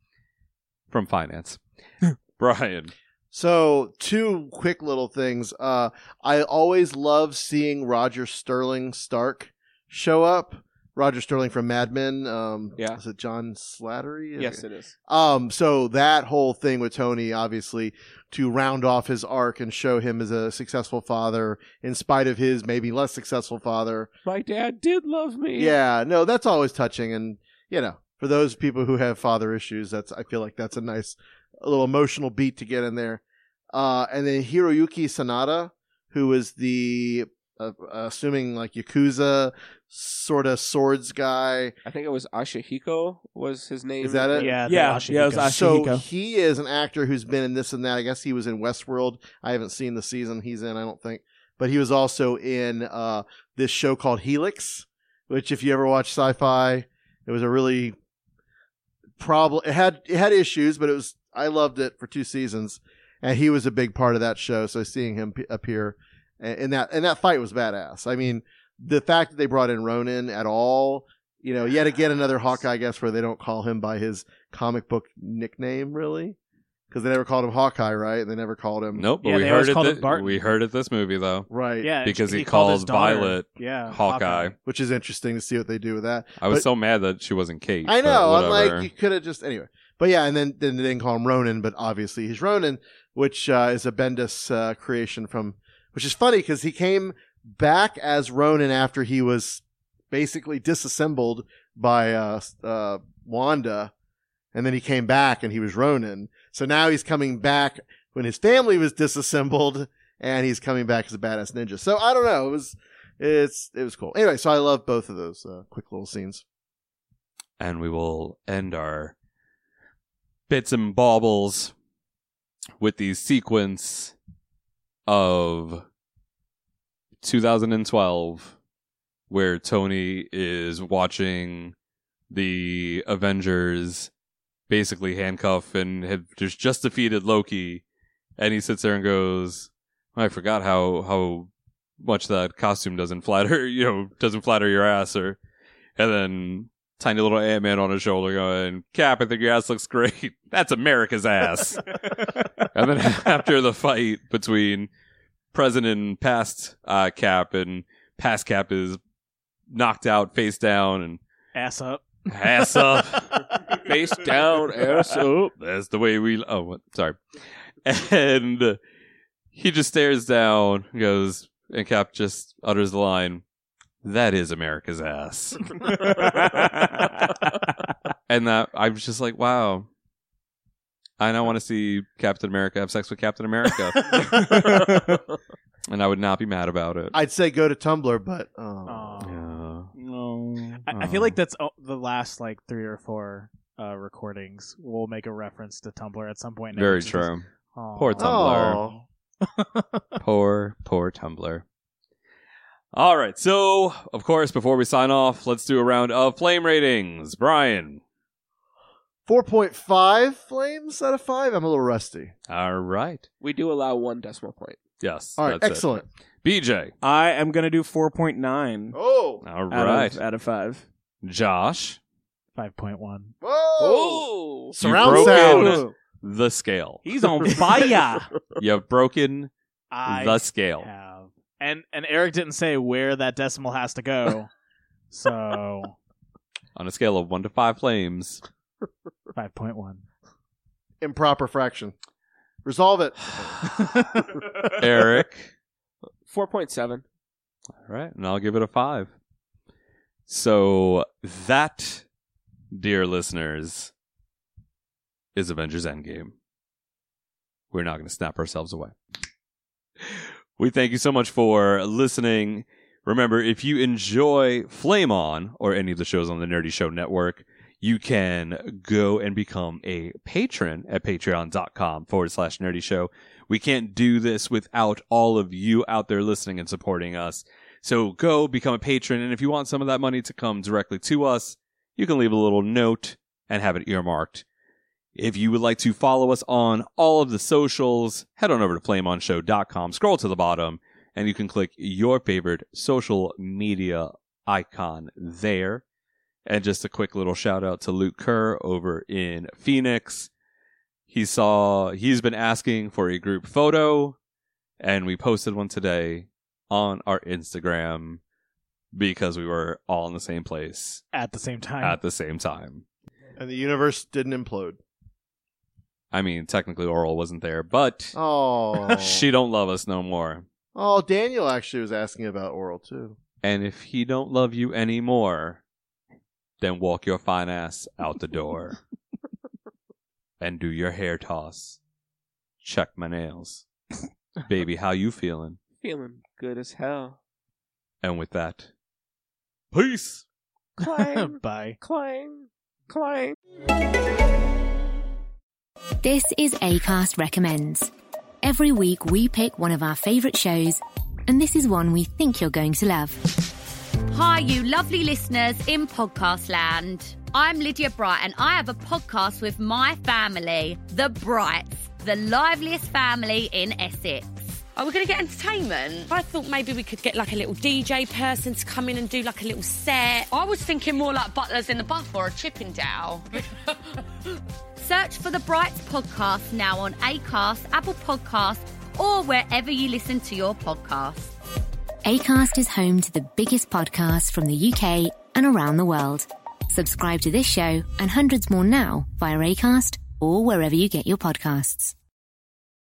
From finance. Brian. So, two quick little things. I always love seeing Roger Sterling Stark show up. Roger Sterling from Mad Men. Yeah. Is it John Slattery? Yes, it is. So that whole thing with Tony, obviously, to round off his arc and show him as a successful father, in spite of his maybe less successful father. My dad did love me. Yeah, no, that's always touching. And, you know, for those people who have father issues, I feel like that's a nice, a little emotional beat to get in there. And then Hiroyuki Sanada, who was the, assuming like Yakuza sort of swords guy. I think it was Ashihiko was his name. Is that it? Yeah, Yeah, the yeah, it was Ashihiko. So Ashihiko. he is an actor who's been in this and that. I guess he was in Westworld. I haven't seen the season he's in, I don't think. But he was also in this show called Helix, which if you ever watch sci-fi, it was a really problem. It had issues, but I loved it for 2 seasons. And he was a big part of that show. So seeing him appear in that fight was badass. I mean, the fact that they brought in Ronin at all, you know, yet again another Hawkeye, I guess, where they don't call him by his comic book nickname, really, because they never called him Hawkeye, right? They never called him. Nope, but Yeah, we they heard always it. called him Barton. We heard it this movie though, Right. Yeah, because he called called his daughter. Violet Yeah, Hawkeye. Which is interesting to see what they do with that. I was But- so mad that she wasn't Kate. I but know. I'm whatever. like, you could have just anyway. But yeah, and then they didn't call him Ronin, but obviously he's Ronin, which is a Bendis creation from, which is funny because he came back as Ronin after he was basically disassembled by Wanda, and then he came back and he was Ronin. So now he's coming back when his family was disassembled, and he's coming back as a badass ninja. So I don't know. It was cool. Anyway, so I love both of those quick little scenes. And we will end our bits and baubles with the sequence of 2012 where Tony is watching the Avengers basically handcuff and have just defeated Loki, and he sits there and goes, I forgot how much that costume doesn't flatter your ass, and then tiny little Ant-Man on his shoulder going, Cap, I think your ass looks great. That's America's ass. And then after the fight between present and past Cap, and past Cap is knocked out face down and ass up. Ass up. Face down, ass up. That's the way we... Oh, what? Sorry. And he just stares down, goes, and Cap just utters the line, that is America's ass. And that, I was just like, wow. I now want to see Captain America have sex with Captain America. And I would not be mad about it. I'd say go to Tumblr, but Yeah. No. I feel like that's the last like 3 or 4 recordings. We'll make a reference to Tumblr at some point. now, Very which is- true. Aw. Poor Tumblr. Poor Tumblr. All right. So, of course, before we sign off, let's do a round of flame ratings. Brian. 4.5 flames out of 5. I'm a little rusty. All right. We do allow 1 decimal point. Yes. All right, that's excellent. it. BJ. I am going to do 4.9 Oh, All out, right. out of 5. Josh. 5.1. whoa! Oh! Surround You've broken sound. the scale. He's on fire. You've broken I the scale. have. And Eric didn't say where that decimal has to go. So On a scale of 1 to 5 flames. 5.1. Improper fraction. Resolve it. Eric. 4.7. All right, and I'll give it a 5. So that, dear listeners, is Avengers Endgame. We're not going to snap ourselves away. We thank you so much for listening. Remember, if you enjoy Flame On or any of the shows on the Nerdy Show Network, you can go and become a patron at patreon.com/Nerdy Show. We can't do this without all of you out there listening and supporting us. So go become a patron, and if you want some of that money to come directly to us, you can leave a little note and have it earmarked If you would like to follow us on all of the socials, head on over to flameonshow.com, scroll to the bottom, and you can click your favorite social media icon there. And just a quick little shout out to Luke Kerr over in Phoenix. He's been asking for a group photo, and we posted one today on our Instagram because we were all in the same place At the same time. And the universe didn't implode. I mean, technically Oral wasn't there, but Oh. she don't love us no more. Oh, Daniel actually was asking about Oral, too. And if he don't love you anymore, then walk your fine ass out the door. And do your hair toss. Check my nails. Baby, how you feeling? Feeling good as hell. And with that, peace! Clang, Bye. clang, clang. This is Acast Recommends. Every week we pick one of our favourite shows, and this is one we think you're going to love. Hi, you lovely listeners in podcast land. I'm Lydia Bright, and I have a podcast with my family, the Brights, the liveliest family in Essex. Are we going to get entertainment? I thought maybe we could get like a little DJ person to come in and do like a little set. I was thinking more like Butlers in the Buff or a Chippendale. Search for the Brights podcast now on Acast, Apple Podcasts, or wherever you listen to your podcasts. Acast is home to the biggest podcasts from the UK and around the world. Subscribe to this show and hundreds more now via Acast or wherever you get your podcasts.